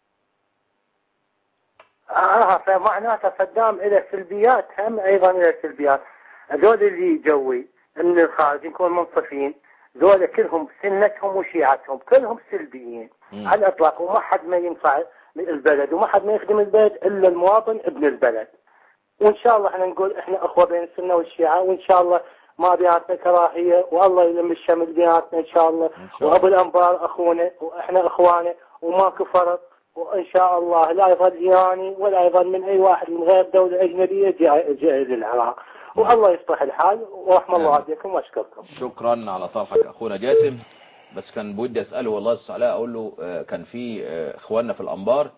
فمعناته صدام إلى سلبيات، هم أيضا إلى سلبيات. هذول اللي جوي من الخارج نكون منصفين، ذولا كلهم سنتهم وشيعتهم كلهم سلبيين على الإطلاق، وما حد ما ينفع البلد وما حد ما يخدم البلد إلا المواطن ابن البلد. وإن شاء الله احنا نقول احنا أخوة بين السنة والشيعة، وإن شاء الله ما بيناتنا كراهية، والله يلم الشمل بيناتنا إن شاء الله. وأبو الأنبار أخونا وإحنا أخوانه وماكو فرق، وإن شاء الله لا يظل إيراني ولا يظل من أي واحد من غير دولة أجنبية جاء للعراق. والله يصلح الحال ورحمة الله عليكم واشكركم. شكرا على طرحك أخونا جاسم. بس كان بودي أسأله والله السعلاء أقول له كان في إخواننا في الأنبار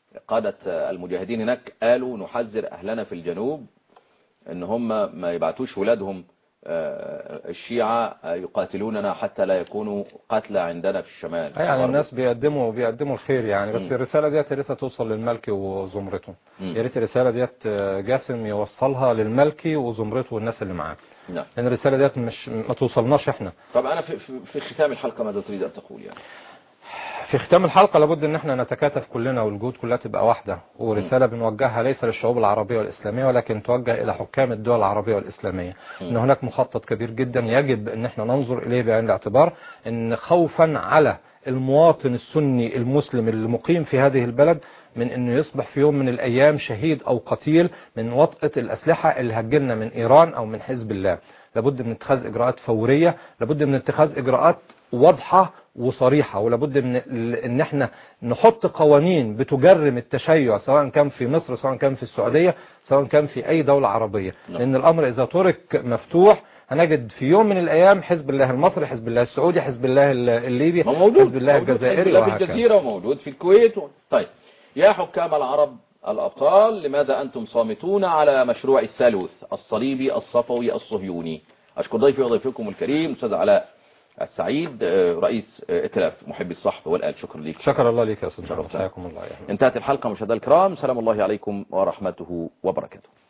قادة المجاهدين هناك قالوا نحذر أهلنا في الجنوب ان هم ما يبعتوش ولادهم الشيعة يقاتلوننا حتى لا يكونوا قتلى عندنا في الشمال. يعني الناس بيقدموا الخير يعني، بس الرسالة ديت يا ريتها توصل للملكي وزمرته. يا ريت الرسالة ديت جاسم يوصلها للملكي وزمرته والناس اللي معاه. نعم. لأن الرسالة ديت ما توصلناش احنا. طب أنا في ختام الحلقة ماذا تريد أن تقول يعني؟ في ختام الحلقة لابد ان احنا نتكاتف كلنا والجهود كلها تبقى واحدة، ورسالة بنوجهها ليس للشعوب العربية والإسلامية ولكن توجه إلى حكام الدول العربية والإسلامية. ان هناك مخطط كبير جدا يجب ان احنا ننظر إليه بعين الاعتبار، ان خوفا على المواطن السني المسلم المقيم في هذه البلد من انه يصبح في يوم من الايام شهيد او قتيل من وطأة الأسلحة اللي هتجيلنا من ايران او من حزب الله. لابد من اتخاذ اجراءات فورية، لابد من اتخاذ اجراءات واضحة وصريحة، ولابد من ان احنا نحط قوانين بتجرم التشيع سواء كان في مصر سواء كان في السعودية سواء كان في اي دولة عربية. لان الامر اذا ترك مفتوح هنجد في يوم من الايام حزب الله المصري، حزب الله السعودي، حزب الله الليبي، حزب الله الجزائري، موجود في الجزيرة وموجود في الكويت. طيب يا حكام العرب الابطال، لماذا انتم صامتون على مشروع الثالوث الصليبي الصفوي الصهيوني؟ اشكر ضيفي وضيفكم الكريم استاذ علاء السعيد رئيس ائتلاف محبي الصحب والآل. شكرا لك. شكرا الله لك يا استاذ. حياكم الله. انتهت الحلقة مشاهدينا الكرام، سلام الله عليكم ورحمته وبركاته.